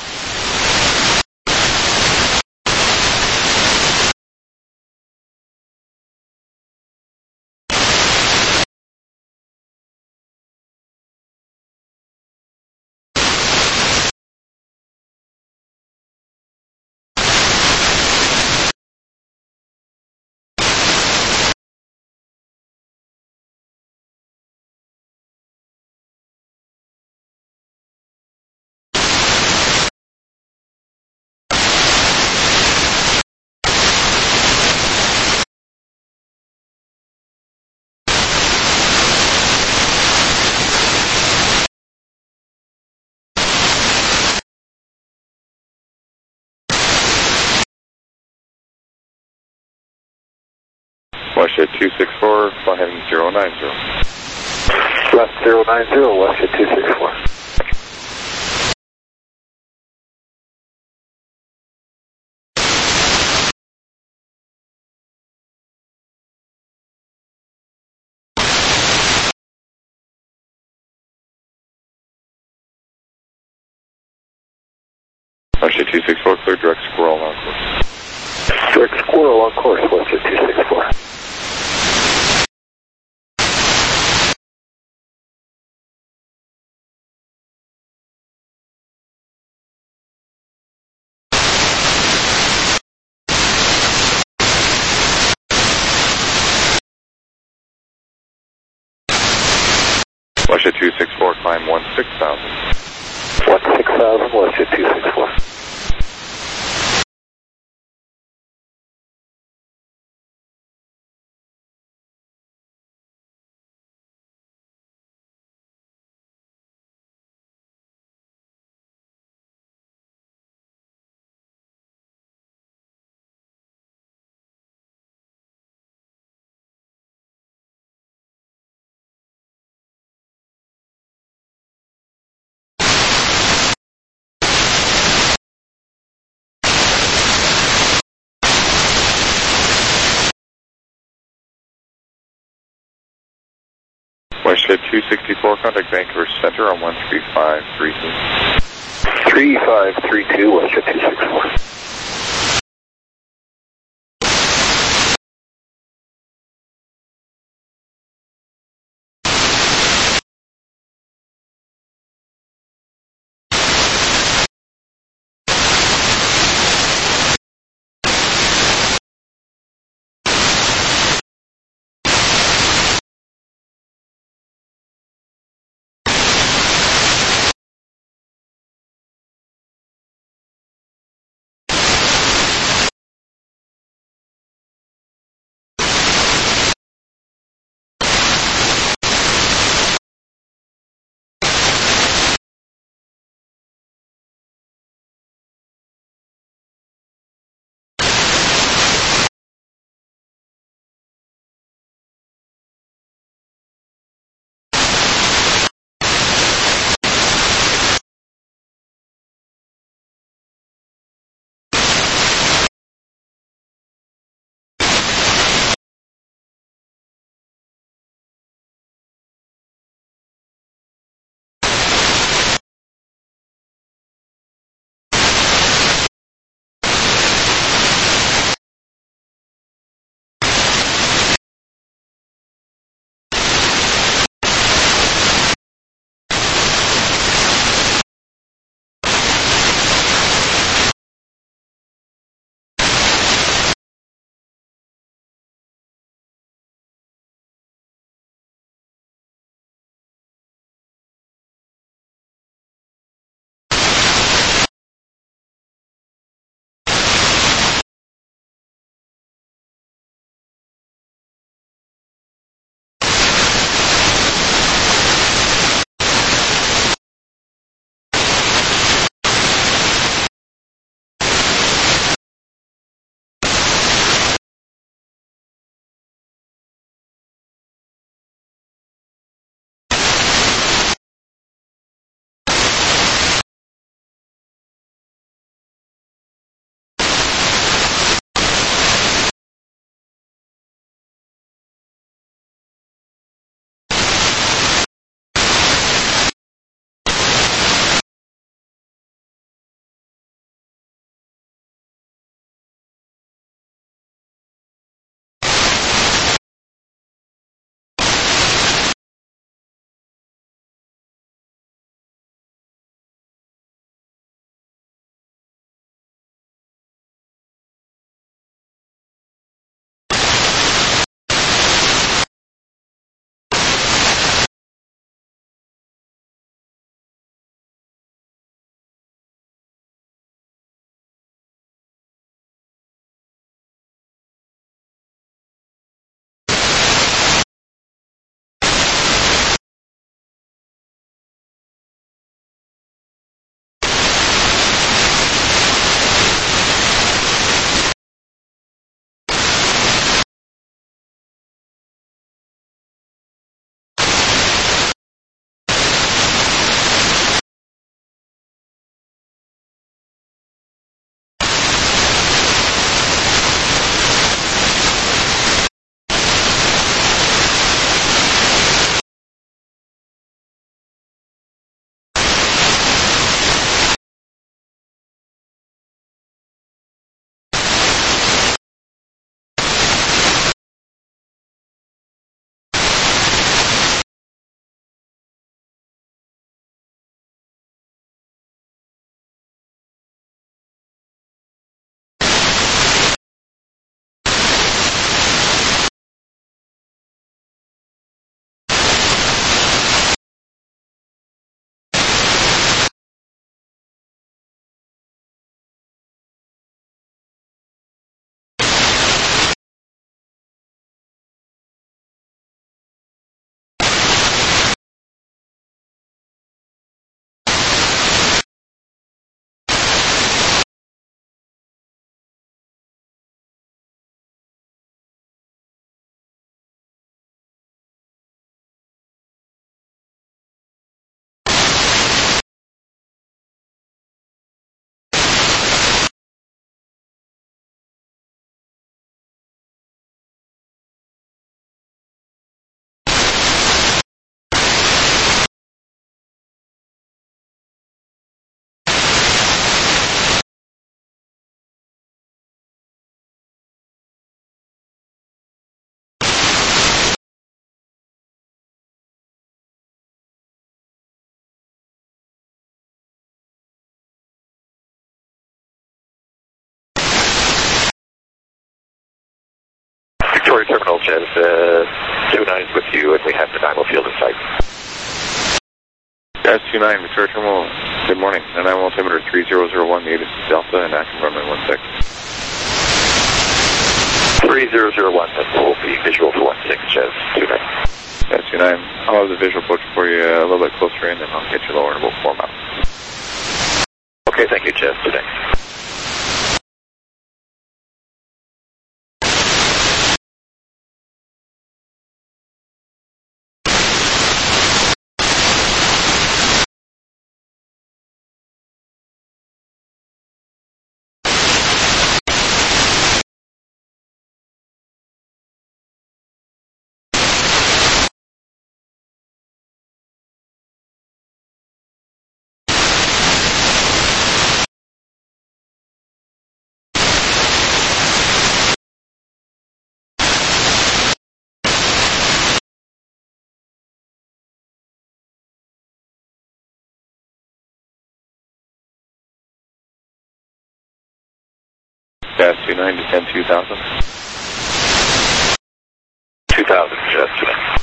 WestJet 264, fly heading 090.
Left 090, WestJet 264.
WestJet 264, clear direct Squirrel on course.
Direct Squirrel on course, WestJet 264.
WestJet 264, climb 16,000.
16,000, WestJet 264.
WestJet 264, contact Vancouver Center on 13532.
3532, WestJet 264. Victoria Terminal, Jazz 29 with you, and we have the Nanaimo field in sight.
Jazz 29, Victoria Terminal, good morning. Nanaimo altimeter 3001, the 8 is Delta, and active runway 16.
3001, that will be visual for 16, Jazz 29.
Jazz 29, I'll have the visual booked for you a little bit closer in, and I'll get you lower in about 4 miles.
Okay, thank you, Jazz 29.
Jazz 29, descend 2000.
2000, Jazz 29.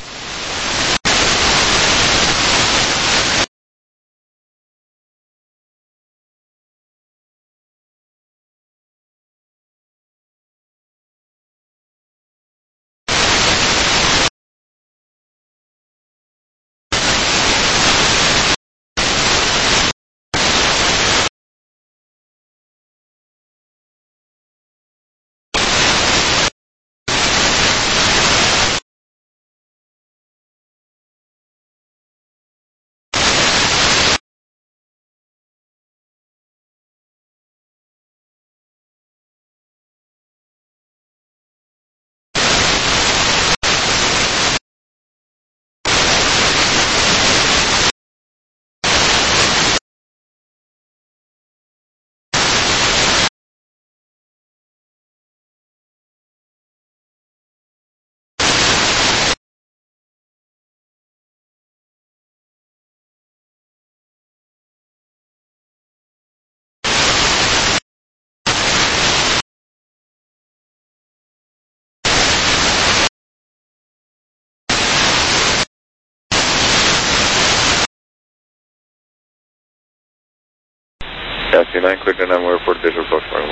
Jazz 29, cleared to Nanaimo Airport, visual booked for 1.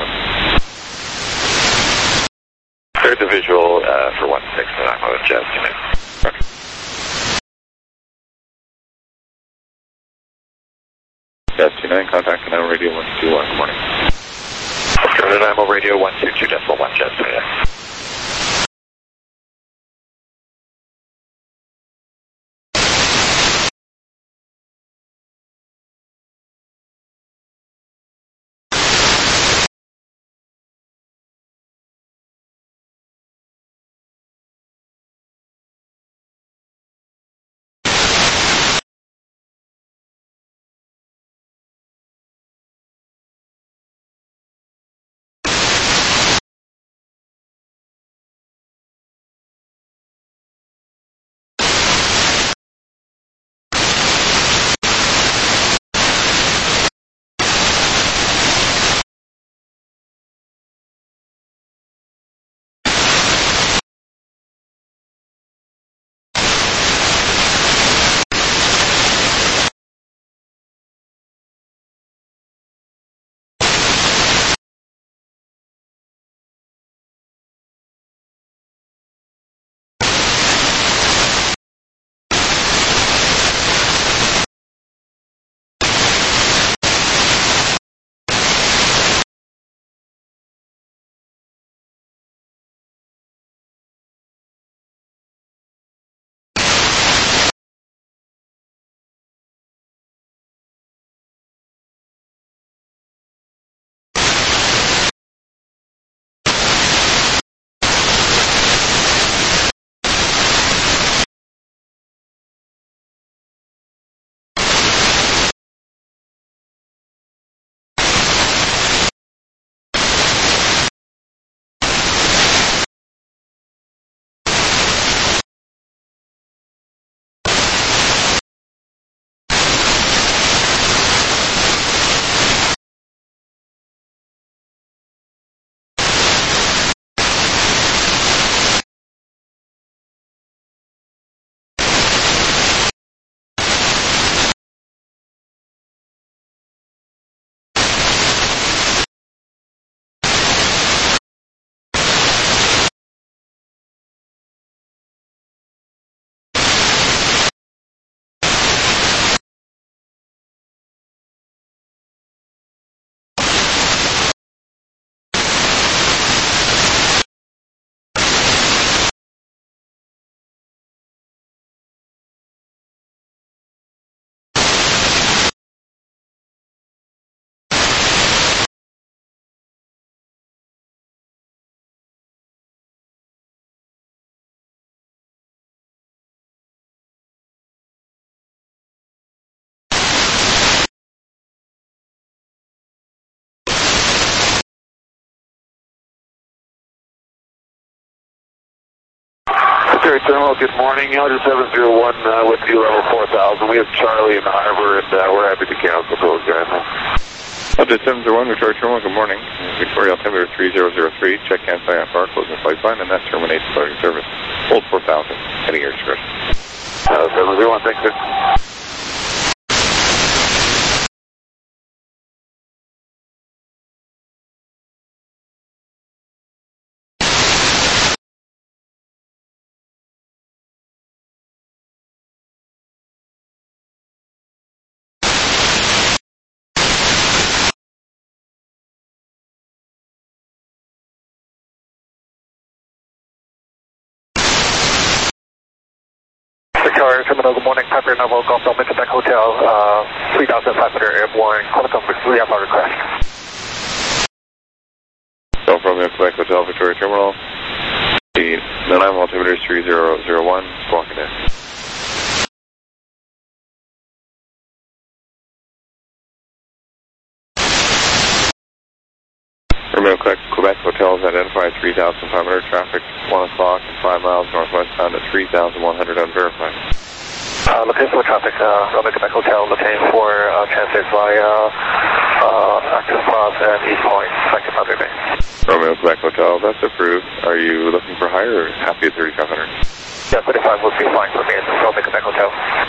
Cleared the visual for 16, and I'm on Jazz 29.
Okay. Jazz 29, contact Nanaimo Radio 121, good morning.
Nanaimo Radio 122.1, Jazz 29. Victoria Terminal, good morning. Elgin 701 with you, level 4000. We have Charlie in the harbor, and we're happy to cancel those guys.
Elgin 701, Victoria Terminal, good morning. Victoria altimeter 3003, check cancel IFR, closing flight line, and that terminates floating service. Hold 4000, heading air express.
701, thanks, sir. Victoria Terminal, good morning. Piper Novo, Golf Delta Quebec Hotel, 3500 airborne, Quantum 3 FR request.
Golf Romeo Quebec Hotel, Victoria Terminal. The NAM altimeter is 3001, squawking in. Romeo Quebec Hotel is identified 3,500, traffic 1 o'clock and 5 miles northwestbound at 3,100 unverified.
Looking for traffic, Romeo Quebec Hotel, looking for transit via Active Cross and East Point, second Mother Bay.
Romeo Quebec Hotel, that's approved. Are you looking for higher or happy at 3,500?
Yeah, 35 would be fine for me at Romeo Quebec Hotel.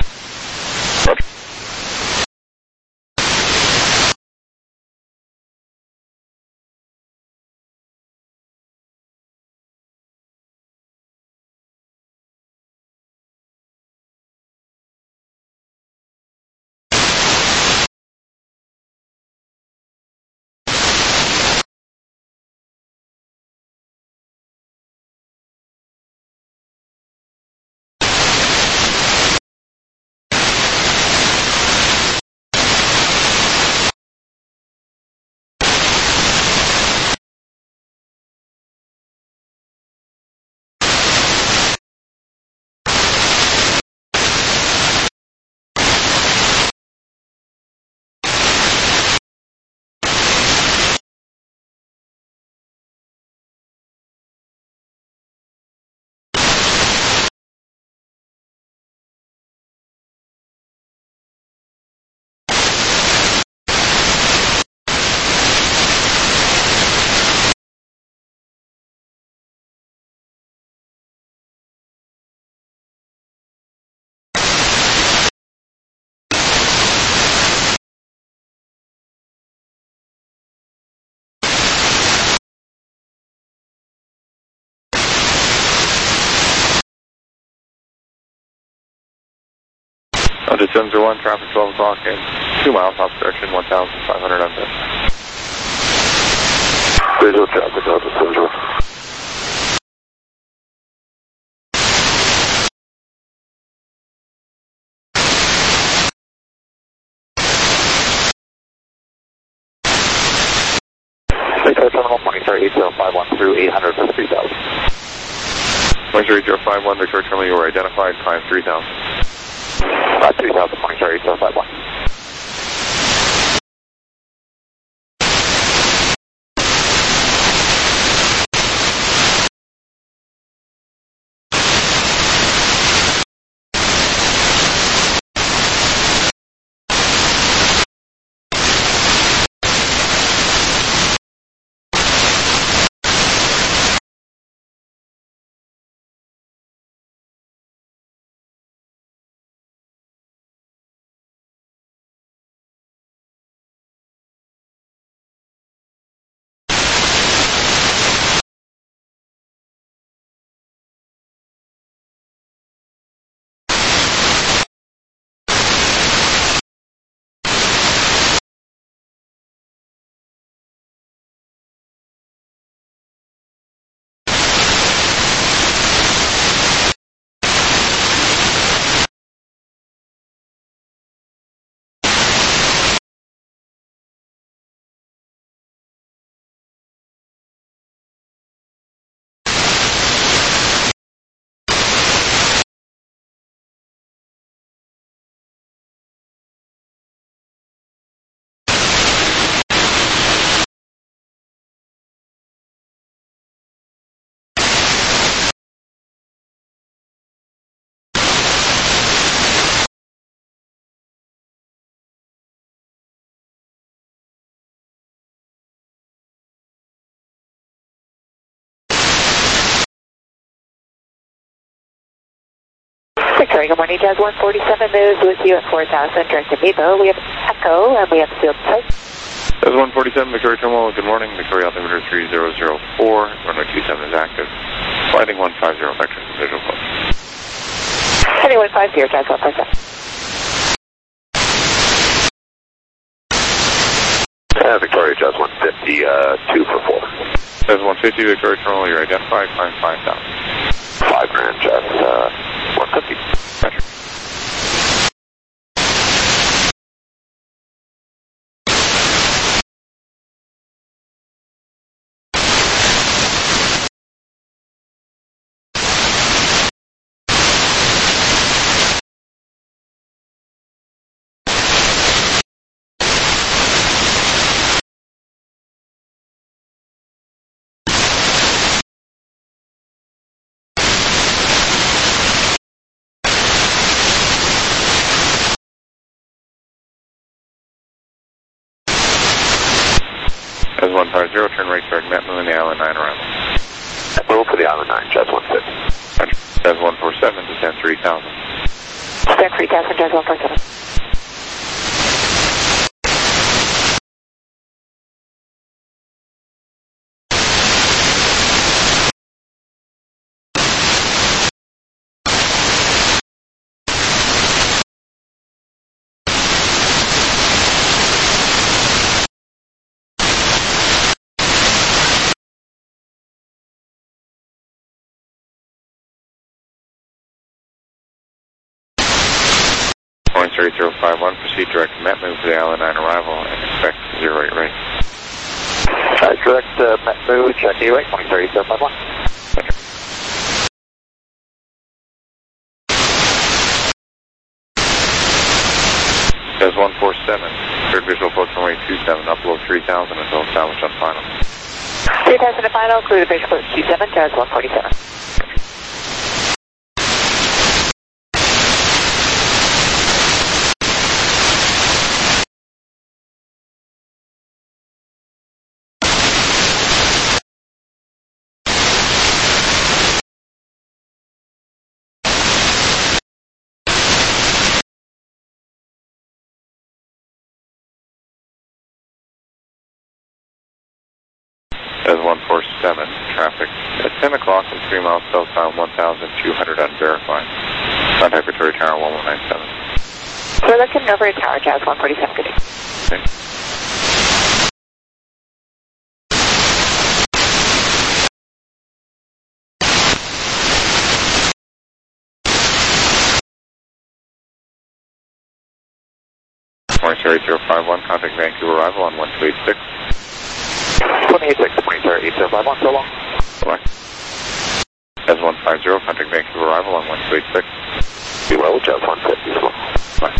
Elgin 701, traffic 12 o'clock and 2 miles off direction, 1,500 unverified.
Visual traffic, Elgin 701. Victoria Terminal, Morningstar 8051 through 800 for 3,000.
Morningstar 8051, Victoria Terminal, you were identified, climb 3,000.
3,000, Morningstar 8051.
Victoria, good morning. Jazz 147 is with you at 4,000, direct to Mevo. We have Echo, and we have field type.
Jazz 147, Victoria Terminal, good morning. Victoria altimeter 3004, runway 27 is active. Sliding 150, vector visual close.
Heading 150, Jazz 147.
Victoria, Jazz 150, 2 for 4.
Jazz 150, Victoria Terminal, you're identified, climb 5,000.
5 grand, Jazz 150.
Roger. Jazz 150, turn right toward Metmo in the Island 9 arrival.
Move for the Island 9, Jazz 150.
Roger. Jazz 147, descend 3,000.
Descend 3,000, Jazz 147.
Point 3051, proceed direct to Met, move to the Island 9 arrival, and expect 08 rate.
Direct Met move, check E-rate, 203051.
Jazz 147, third visual approach runway 27, upload 3,000 until established on final.
3,000 to final, clear the base approach 27, Jazz 147.
Jazz 147, traffic at 10 o'clock and 3 miles southbound 1,200 unverified. Contact Victoria Tower 1197.
We're looking over at Tower, Jazz 147, good day.
Okay. Point 3051, contact Vancouver arrival on 1286.
286, 203051, so long.
Bye. Jazz 150, contact Vancouver arrival on 1286.
Be well, Jazz 150, so long.
Bye.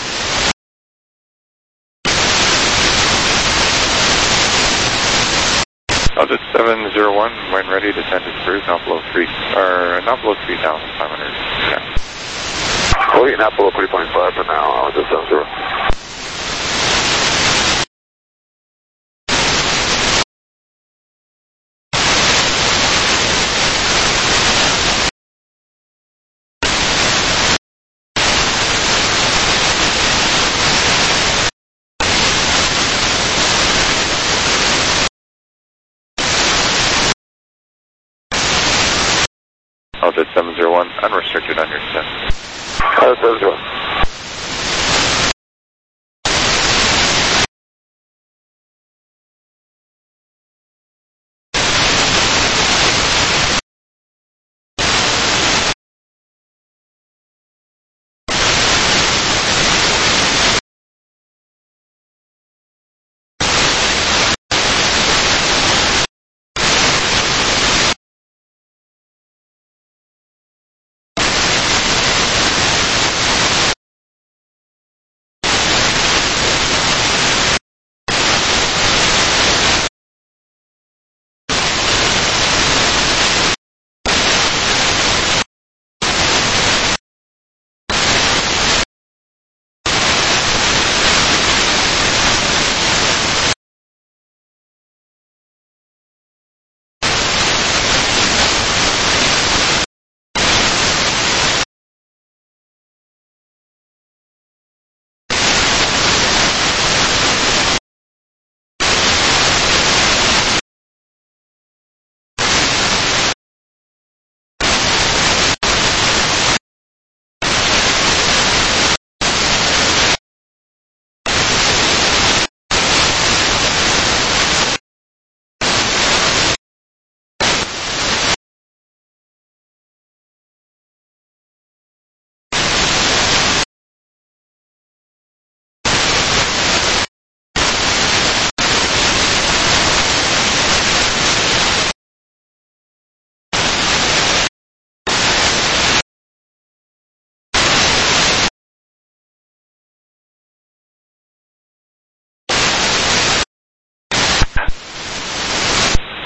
Altitude 701, when ready, descend to cruise, not below 3,500. Okay.
Cody, not below 3.5 for now, Altitude 70.
Altitude 701, unrestricted on your descent.
Altitude 701.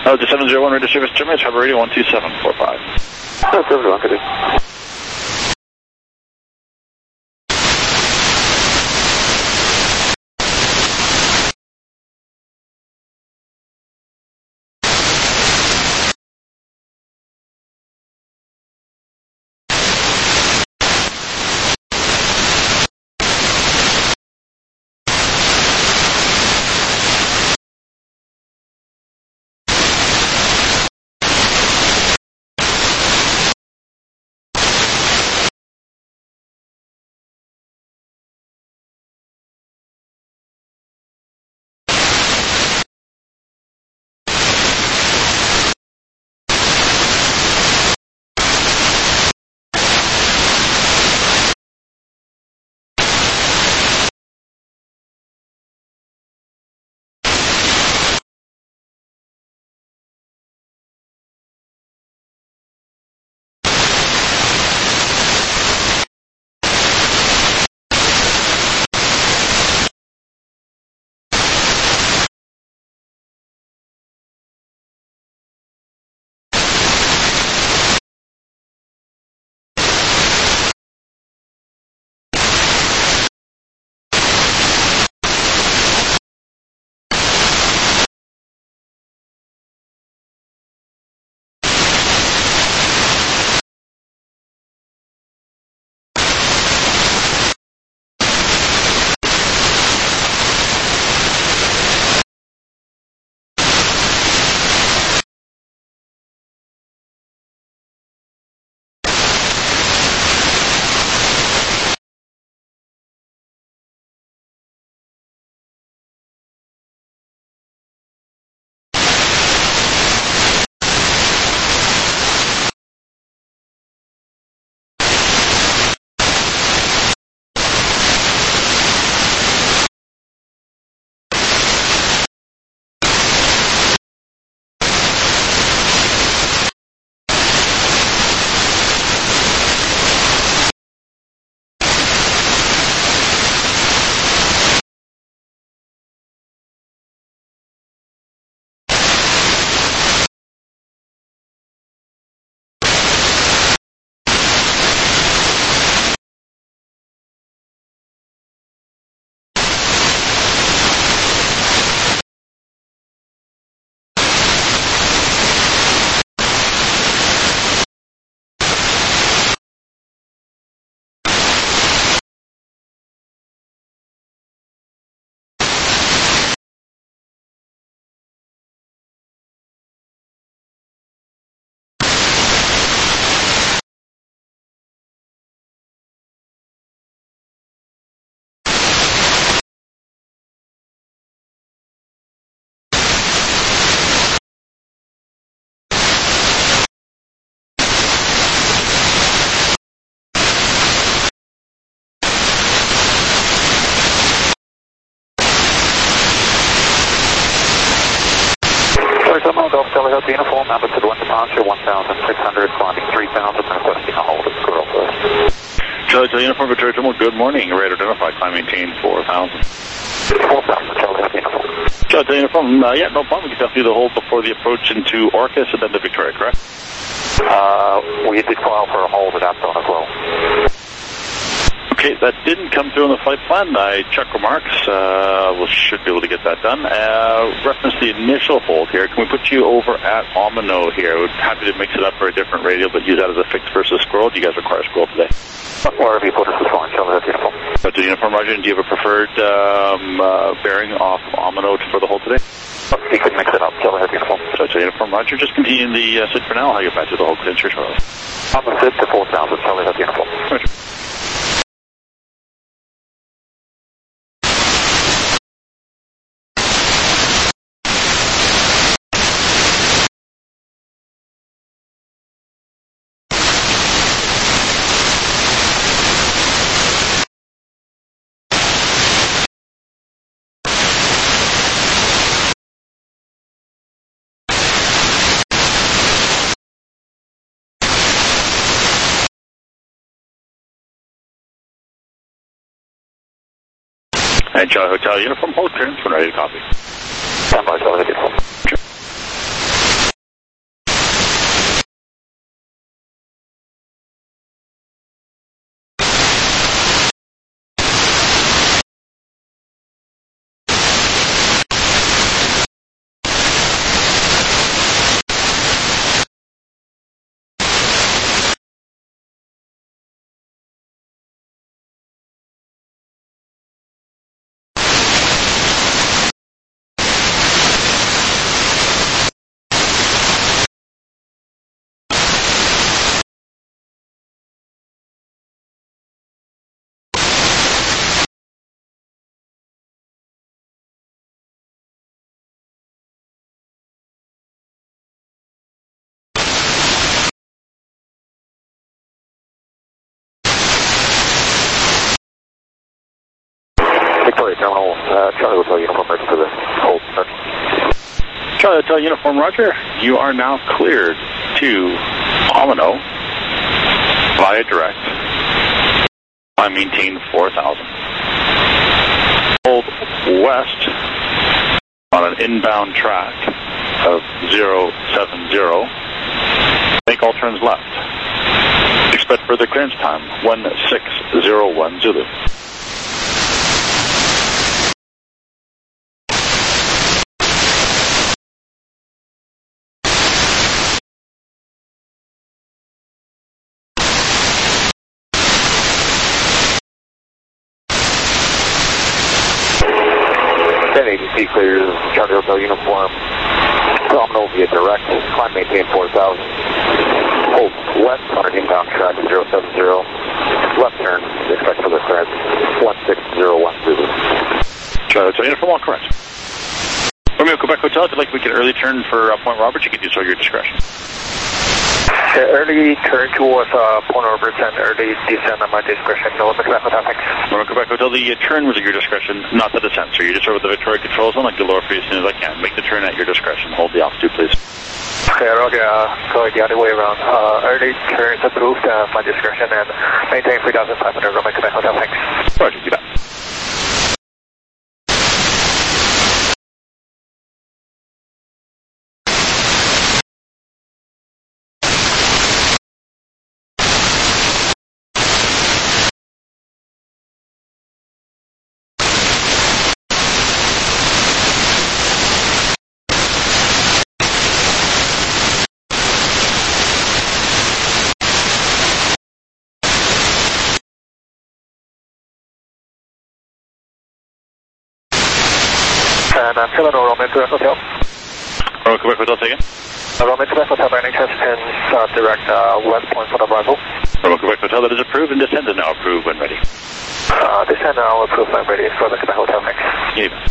The 701 radio service terminates, Harbor Radio 12745.
That's everyone could do. Golf Charlie Hotel uniform, number to the one departure, 1,600, climbing 3,000, requesting a hold at Squirrel first.
Charlie Hotel uniform, Victoria Terminal, good morning. Radar identified, climb maintain 4,000.
4,000, Charlie Hotel uniform.
Charlie Hotel uniform, yeah, no problem. We can definitely do the hold before the approach into Orcas and then to Victoria, correct?
We did file for a hold at Abdon as well.
Okay, that didn't come through on the flight plan. I checked remarks. We should be able to get that done. Reference the initial hold here. Can we put you over at Omino here? We're happy to mix it up for a different radio, but use that as a fixed versus Squirrel. Do you guys require Squirrel today?
Wherever you put us is fine. Charlie Hotel uniform.
To the uniform, Roger. Do you have a preferred bearing off Omino for the hold today?
You could mix it up. Charlie Hotel uniform.
Charlie uniform, Roger. Just continue the sit for now. I'll get back to the hold clincher, Charlie.
On the sit to 4,000, Charlie Hotel uniform.
Roger. And Charlie Hotel uniform, hold clearance when ready to copy.
Stand by, Charlie Hotel uniform.
Sure.
Victoria Terminal, Charlie Hotel Uniform, ready for the hold.
Charlie Hotel Uniform, roger. You are now cleared to Omino via direct. I maintain 4,000. Hold west on an inbound track of 070. Make all turns left. Expect further clearance time, 1601 Zulu.
Agency clears Charlie Hotel Uniform. Terminal via direct. Climb maintain 4,000. Hold west on an inbound track 070. Left turn. Expect further clearance. 1601 Zulu.
Charlie Hotel Uniform, all correct. Romeo Quebec Hotel, if you'd like, we can early turn for Point Roberts. You can do so at your discretion.
Early turn towards Point Roberts and early descent at my discretion. No, Quebec Hotel, thanks.
Romeo Quebec Hotel, the turn was at your discretion, not the descent. So you just over the Victoria control zone. I'll get lower for you as soon as I can. Make the turn at your discretion. Hold the altitude, please.
Okay, Roger, go the other way around. Early turns approved at my discretion and maintain 3,500 Romeo Quebec Hotel, thanks.
Roger, you bet.
And I'm still at Romeo Quebec Hotel.
Romeo Quebec Hotel, taken.
Romeo Quebec Hotel, landing test and direct west point for the arrival.
Romeo Quebec Hotel, that is approved, and descent is now approved when ready.
Descent now approved when ready for the Quebec Hotel, thanks.
You bet.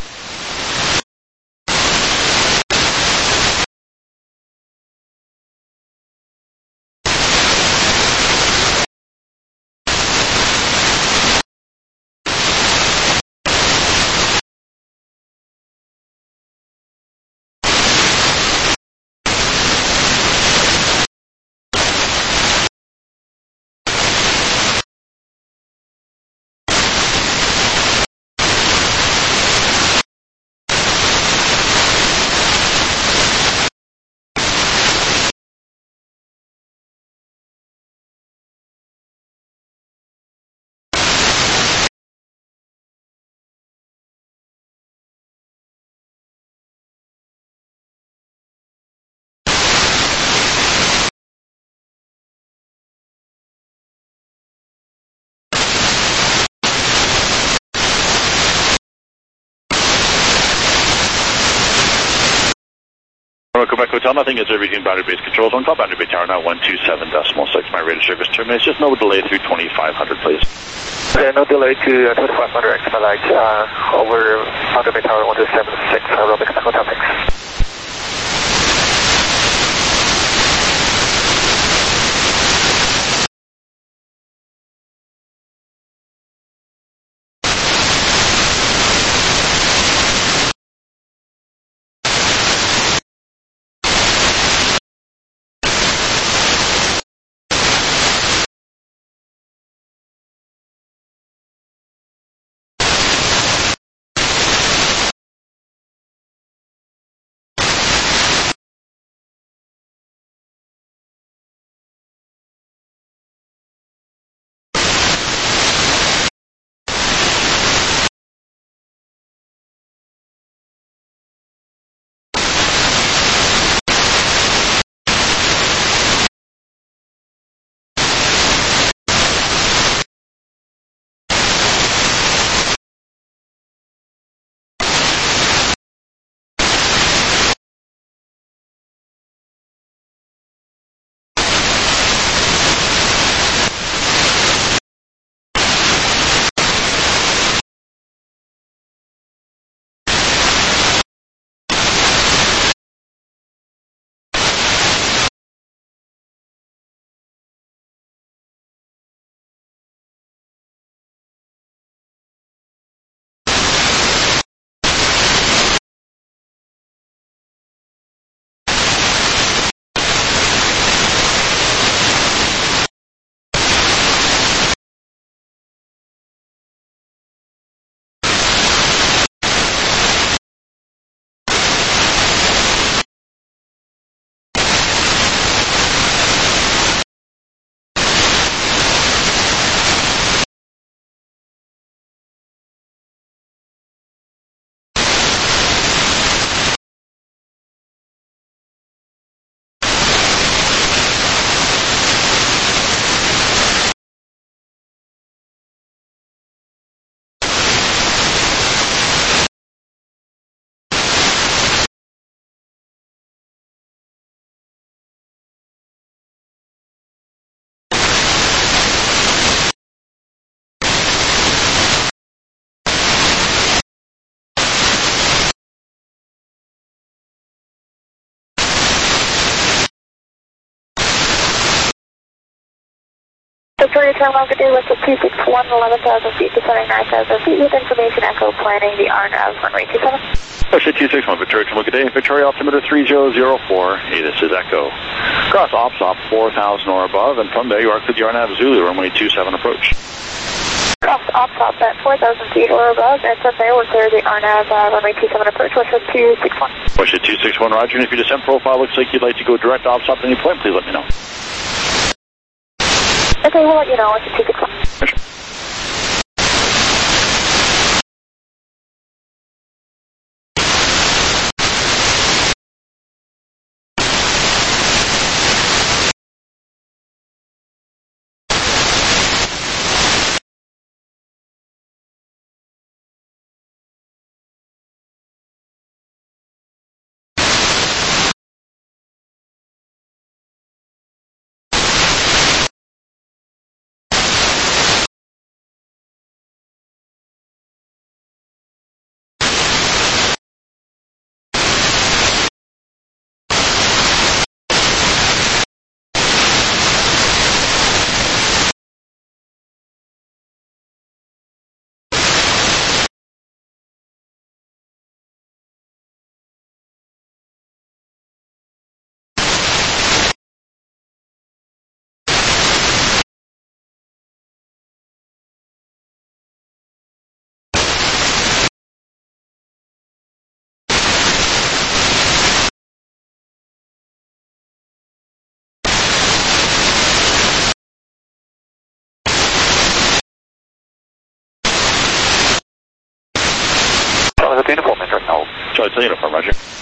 Romeo Quebec Hotel, nothing is between boundary base control zone. Call boundary bay tower now 127.6. My rate of service terminates. Just no delay through 2500, please.
No delay to 2500 expedite over boundary bay tower 127.6. Romeo Quebec Hotel, thanks.
Victoria Terminal, good day, lift at 261, 11,000 feet, descending 9,000 feet with information echo planning the RNAV runway 27.
Ocean 261, Victoria Terminal, good day. Victoria altimeter 3004, hey, this is Echo. Cross OPSOP 4,000 or above, and from there you are to the RNAV Zulu, runway 27 approach.
Cross OPSOP at 4,000 feet or above, and from there we're clear the RNAV runway 27 approach, Ocean 261.
Ocean 261, roger, and if your descent profile looks like you'd like to go direct OPSOP at any point, please let me know.
Okay, we'll let you know, Ocean 261.
Uniform, enter hold.
Charlie, it's a uniform, roger.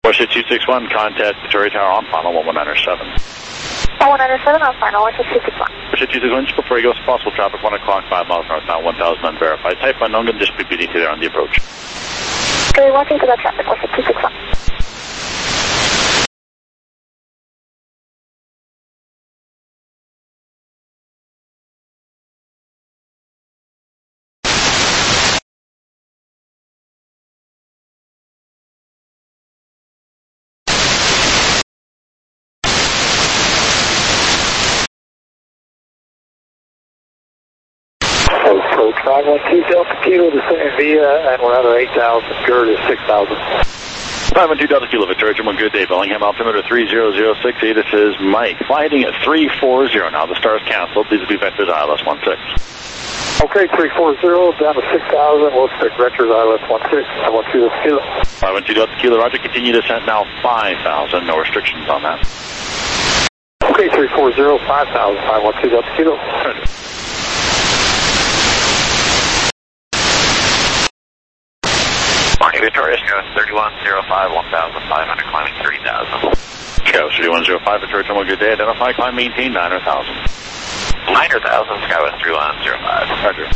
Worship 261, contact Victoria Tower on final 1197.
1197 on final, Worship 261.
Worship 261, just before you go, it's possible traffic 1 o'clock, 5 miles north, now 1000 unverified. Type unknown, and just be beating to there on the approach.
Okay, watching for that traffic, Worship 261.
Approach 512 Delta Kilo, descending via, and we're under 8,000, GERD is 6,000.
512 Delta Kilo, Victoria Terminal, good day. Bellingham, altimeter 3006, this is Mike. Fly heading at 340 now, the star's canceled. These will be vectors ILS 16.
Okay, 340, down to 6,000, we'll expect vectors ILS 16, 512 Delta Kilo.
512 Delta Kilo, roger, continue descent now 5,000, no restrictions on that.
Okay, 340, 5,000, 512 Delta Kilo.
Roger.
Morning, Victoria, Scout 3105, 1,500, climbing 3,000.
Scout 3105, Victoria Terminal, good day. Identify, climb, maintain 9,000.
9,000, Scout 3105.
Roger.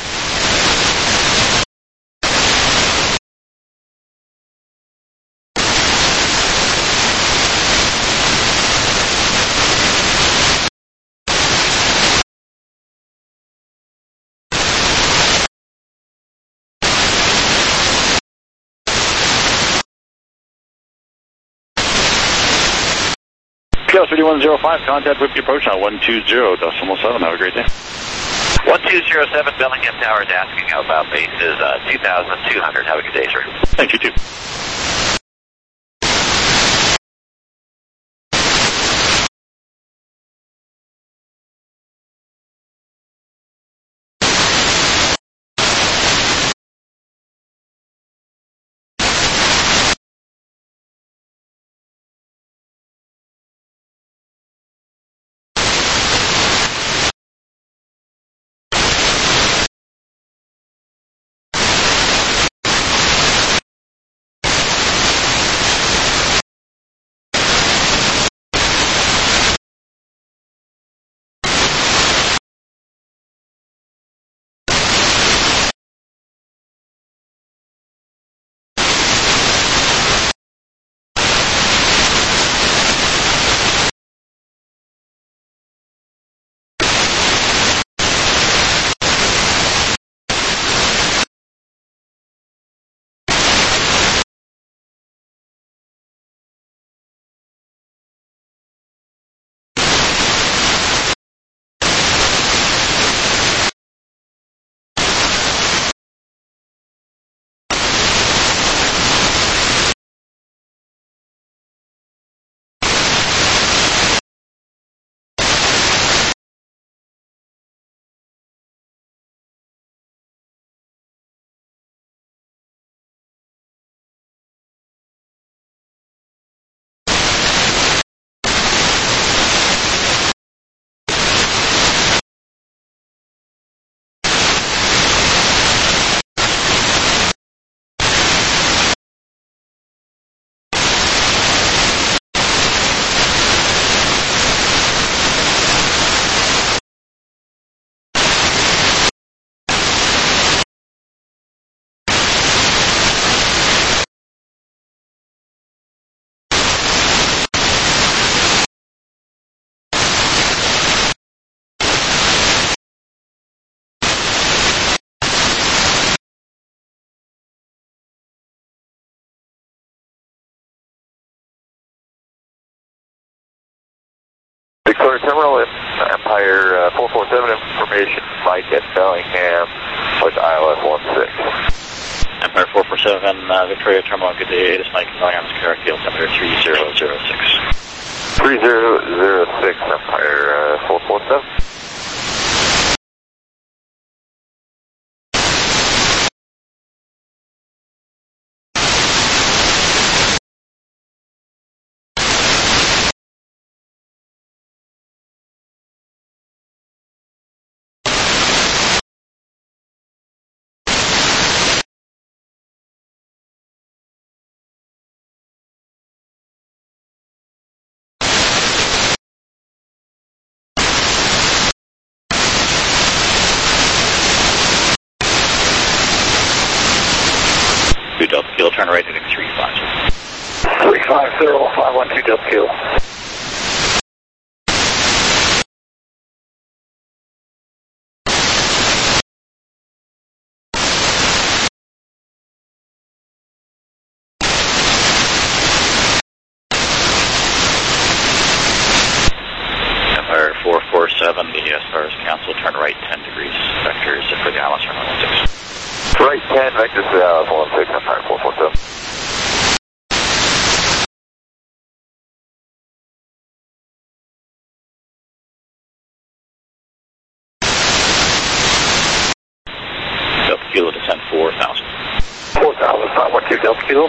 Scout 3105, contact with the approach now 120.7. Have a great day.
1207 Bellingham Towers asking about base is 2,200. Have a good day, sir.
Thank you, too.
Victoria Terminal, Empire 447 information, Mike at Bellingham, with ILS 16.
Empire 447, Victoria Terminal, good day. This is Mike Bellingham, correct, altimeter 3006.
3006, Empire 447.
2 Delta Kilo, turn right heading 350.
350, 512 Delta Kilo.
Empire 447, the SR is canceled, turn right 10 degrees. Vectors for the Alice are 116.
Right 10, vectors to the Alice 116, Empire 447.
Delta Kilo, descend 4,000.
4,000, 512 Delta Kilo.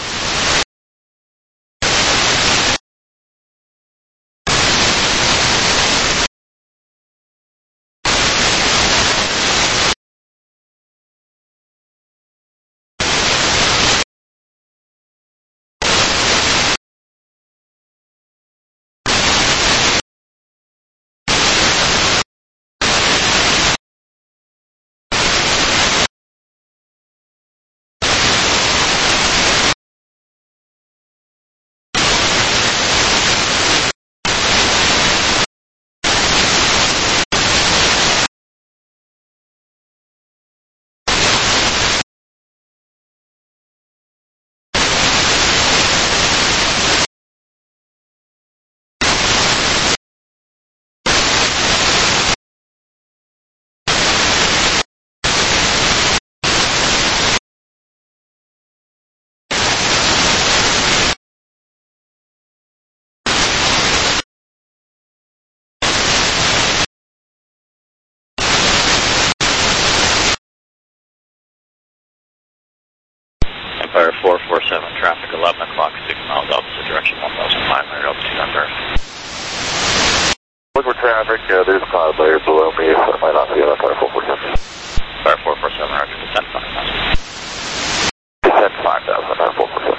Empire 447, traffic 11 o'clock, 6 miles opposite direction, 1,500 altitude on Earth.
Look for traffic, there's a cloud layer below me, so it might not be an Empire 447.
Empire 447, roger, descend 5,000.
Descend 5,000, Empire 447.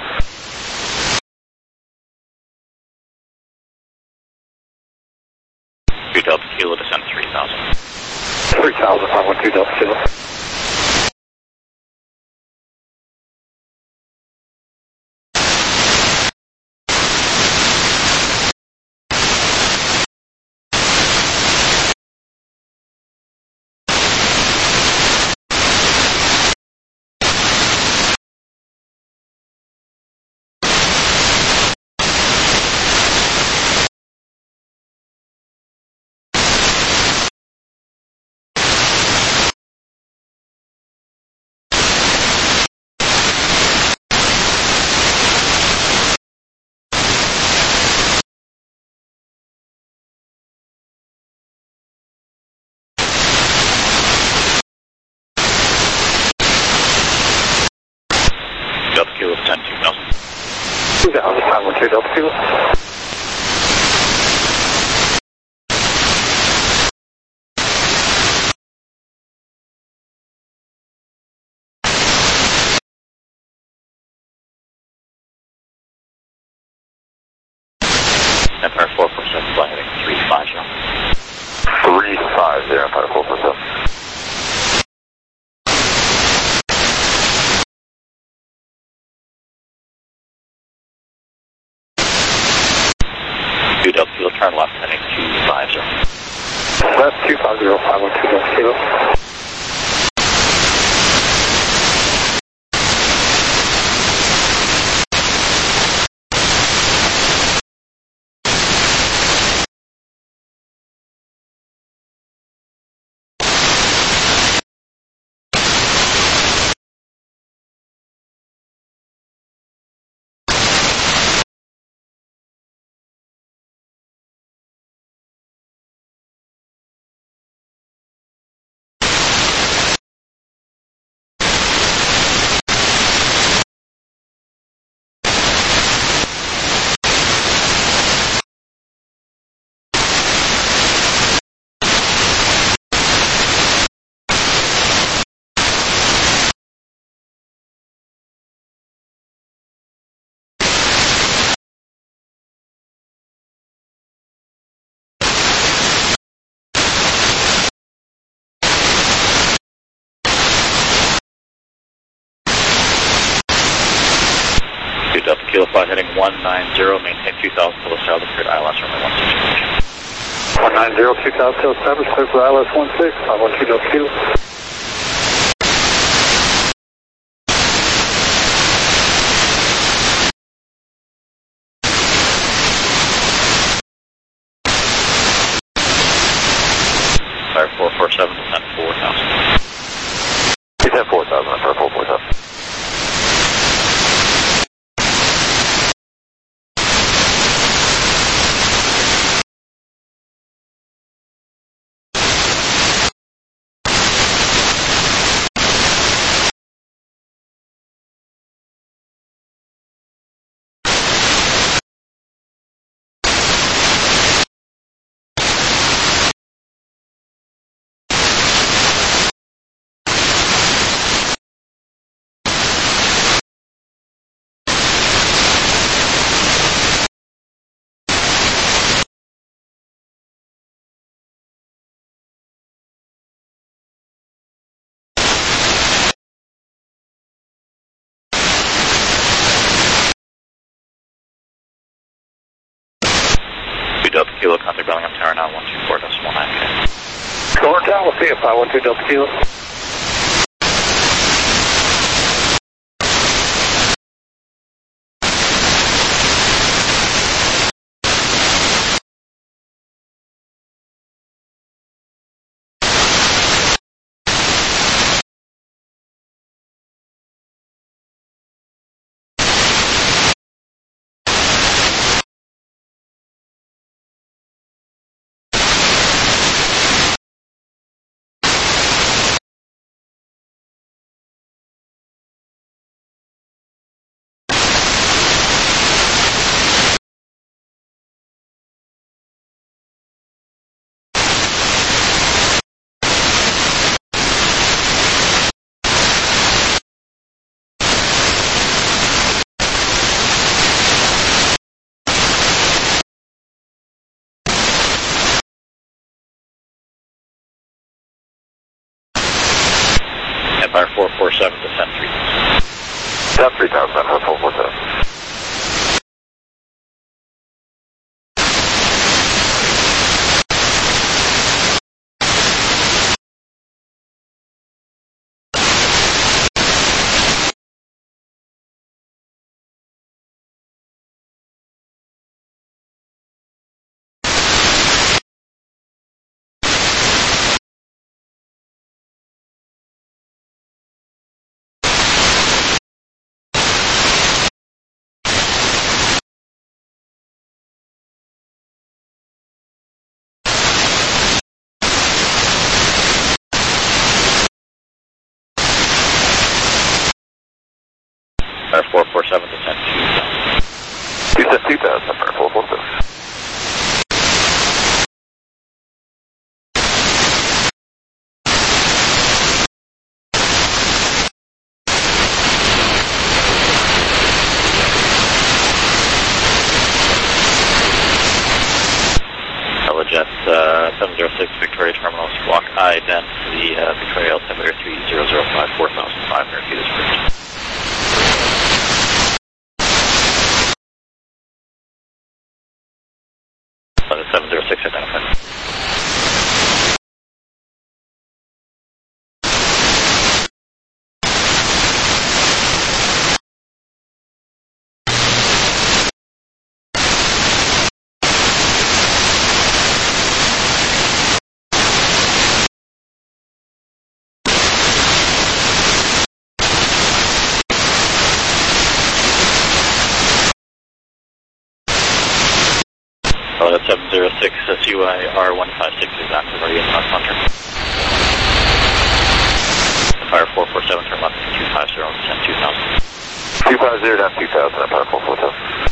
2 Delta Kilo, descend 3,000.
3,000, 512 Delta Kilo.
Delta Kilo Flight heading 190, maintain 2000 till established, cleared ILS runway 16.
190, 2000 till established, cleared for ILS 16, 512 Delta Kilo.
Fire 447, descent 4000.
Descent 4000, fire 447.
Delta Kilo, contact Bellingham Tower now, 124.19.
Score Tower, we'll see you, 512 Delta Kilo.
Empire 447, descent 3000.
Descent 3000, Empire 447.
Empire 447, descent 2000.
Descent 2000, Empire 447.
Telejet 706 Victoria Terminal, Squawk identity Victoria altimeter 3005, 4,500 feet is bridge. Flight 706 identified. Flight 706 CYR 156 is active. Are you in Hunter? Empire 447, turn left to 250, descent 2000.
250 down 2000, Empire 447.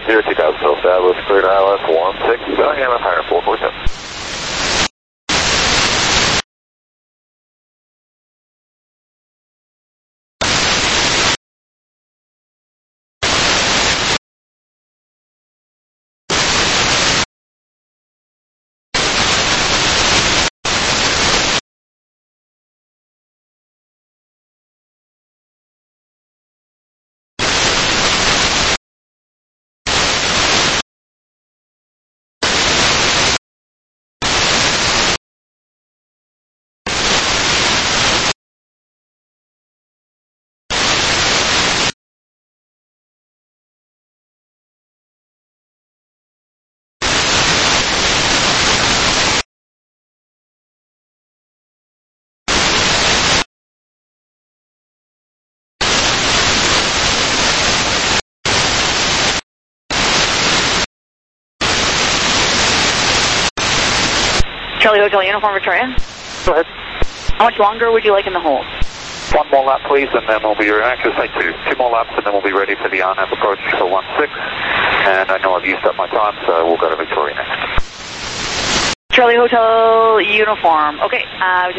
2000, established, clear to ILS 16, Bellingham, Empire 447.
Charlie Hotel Uniform, Victoria.
Go ahead.
How much longer would you like in the hold?
One more lap, please, and then we'll be access site 2 more laps, and then we'll be ready for the on-ramp approach for 16. And I know I've used up my time, so we'll go to Victoria next.
Charlie Hotel Uniform. Okay,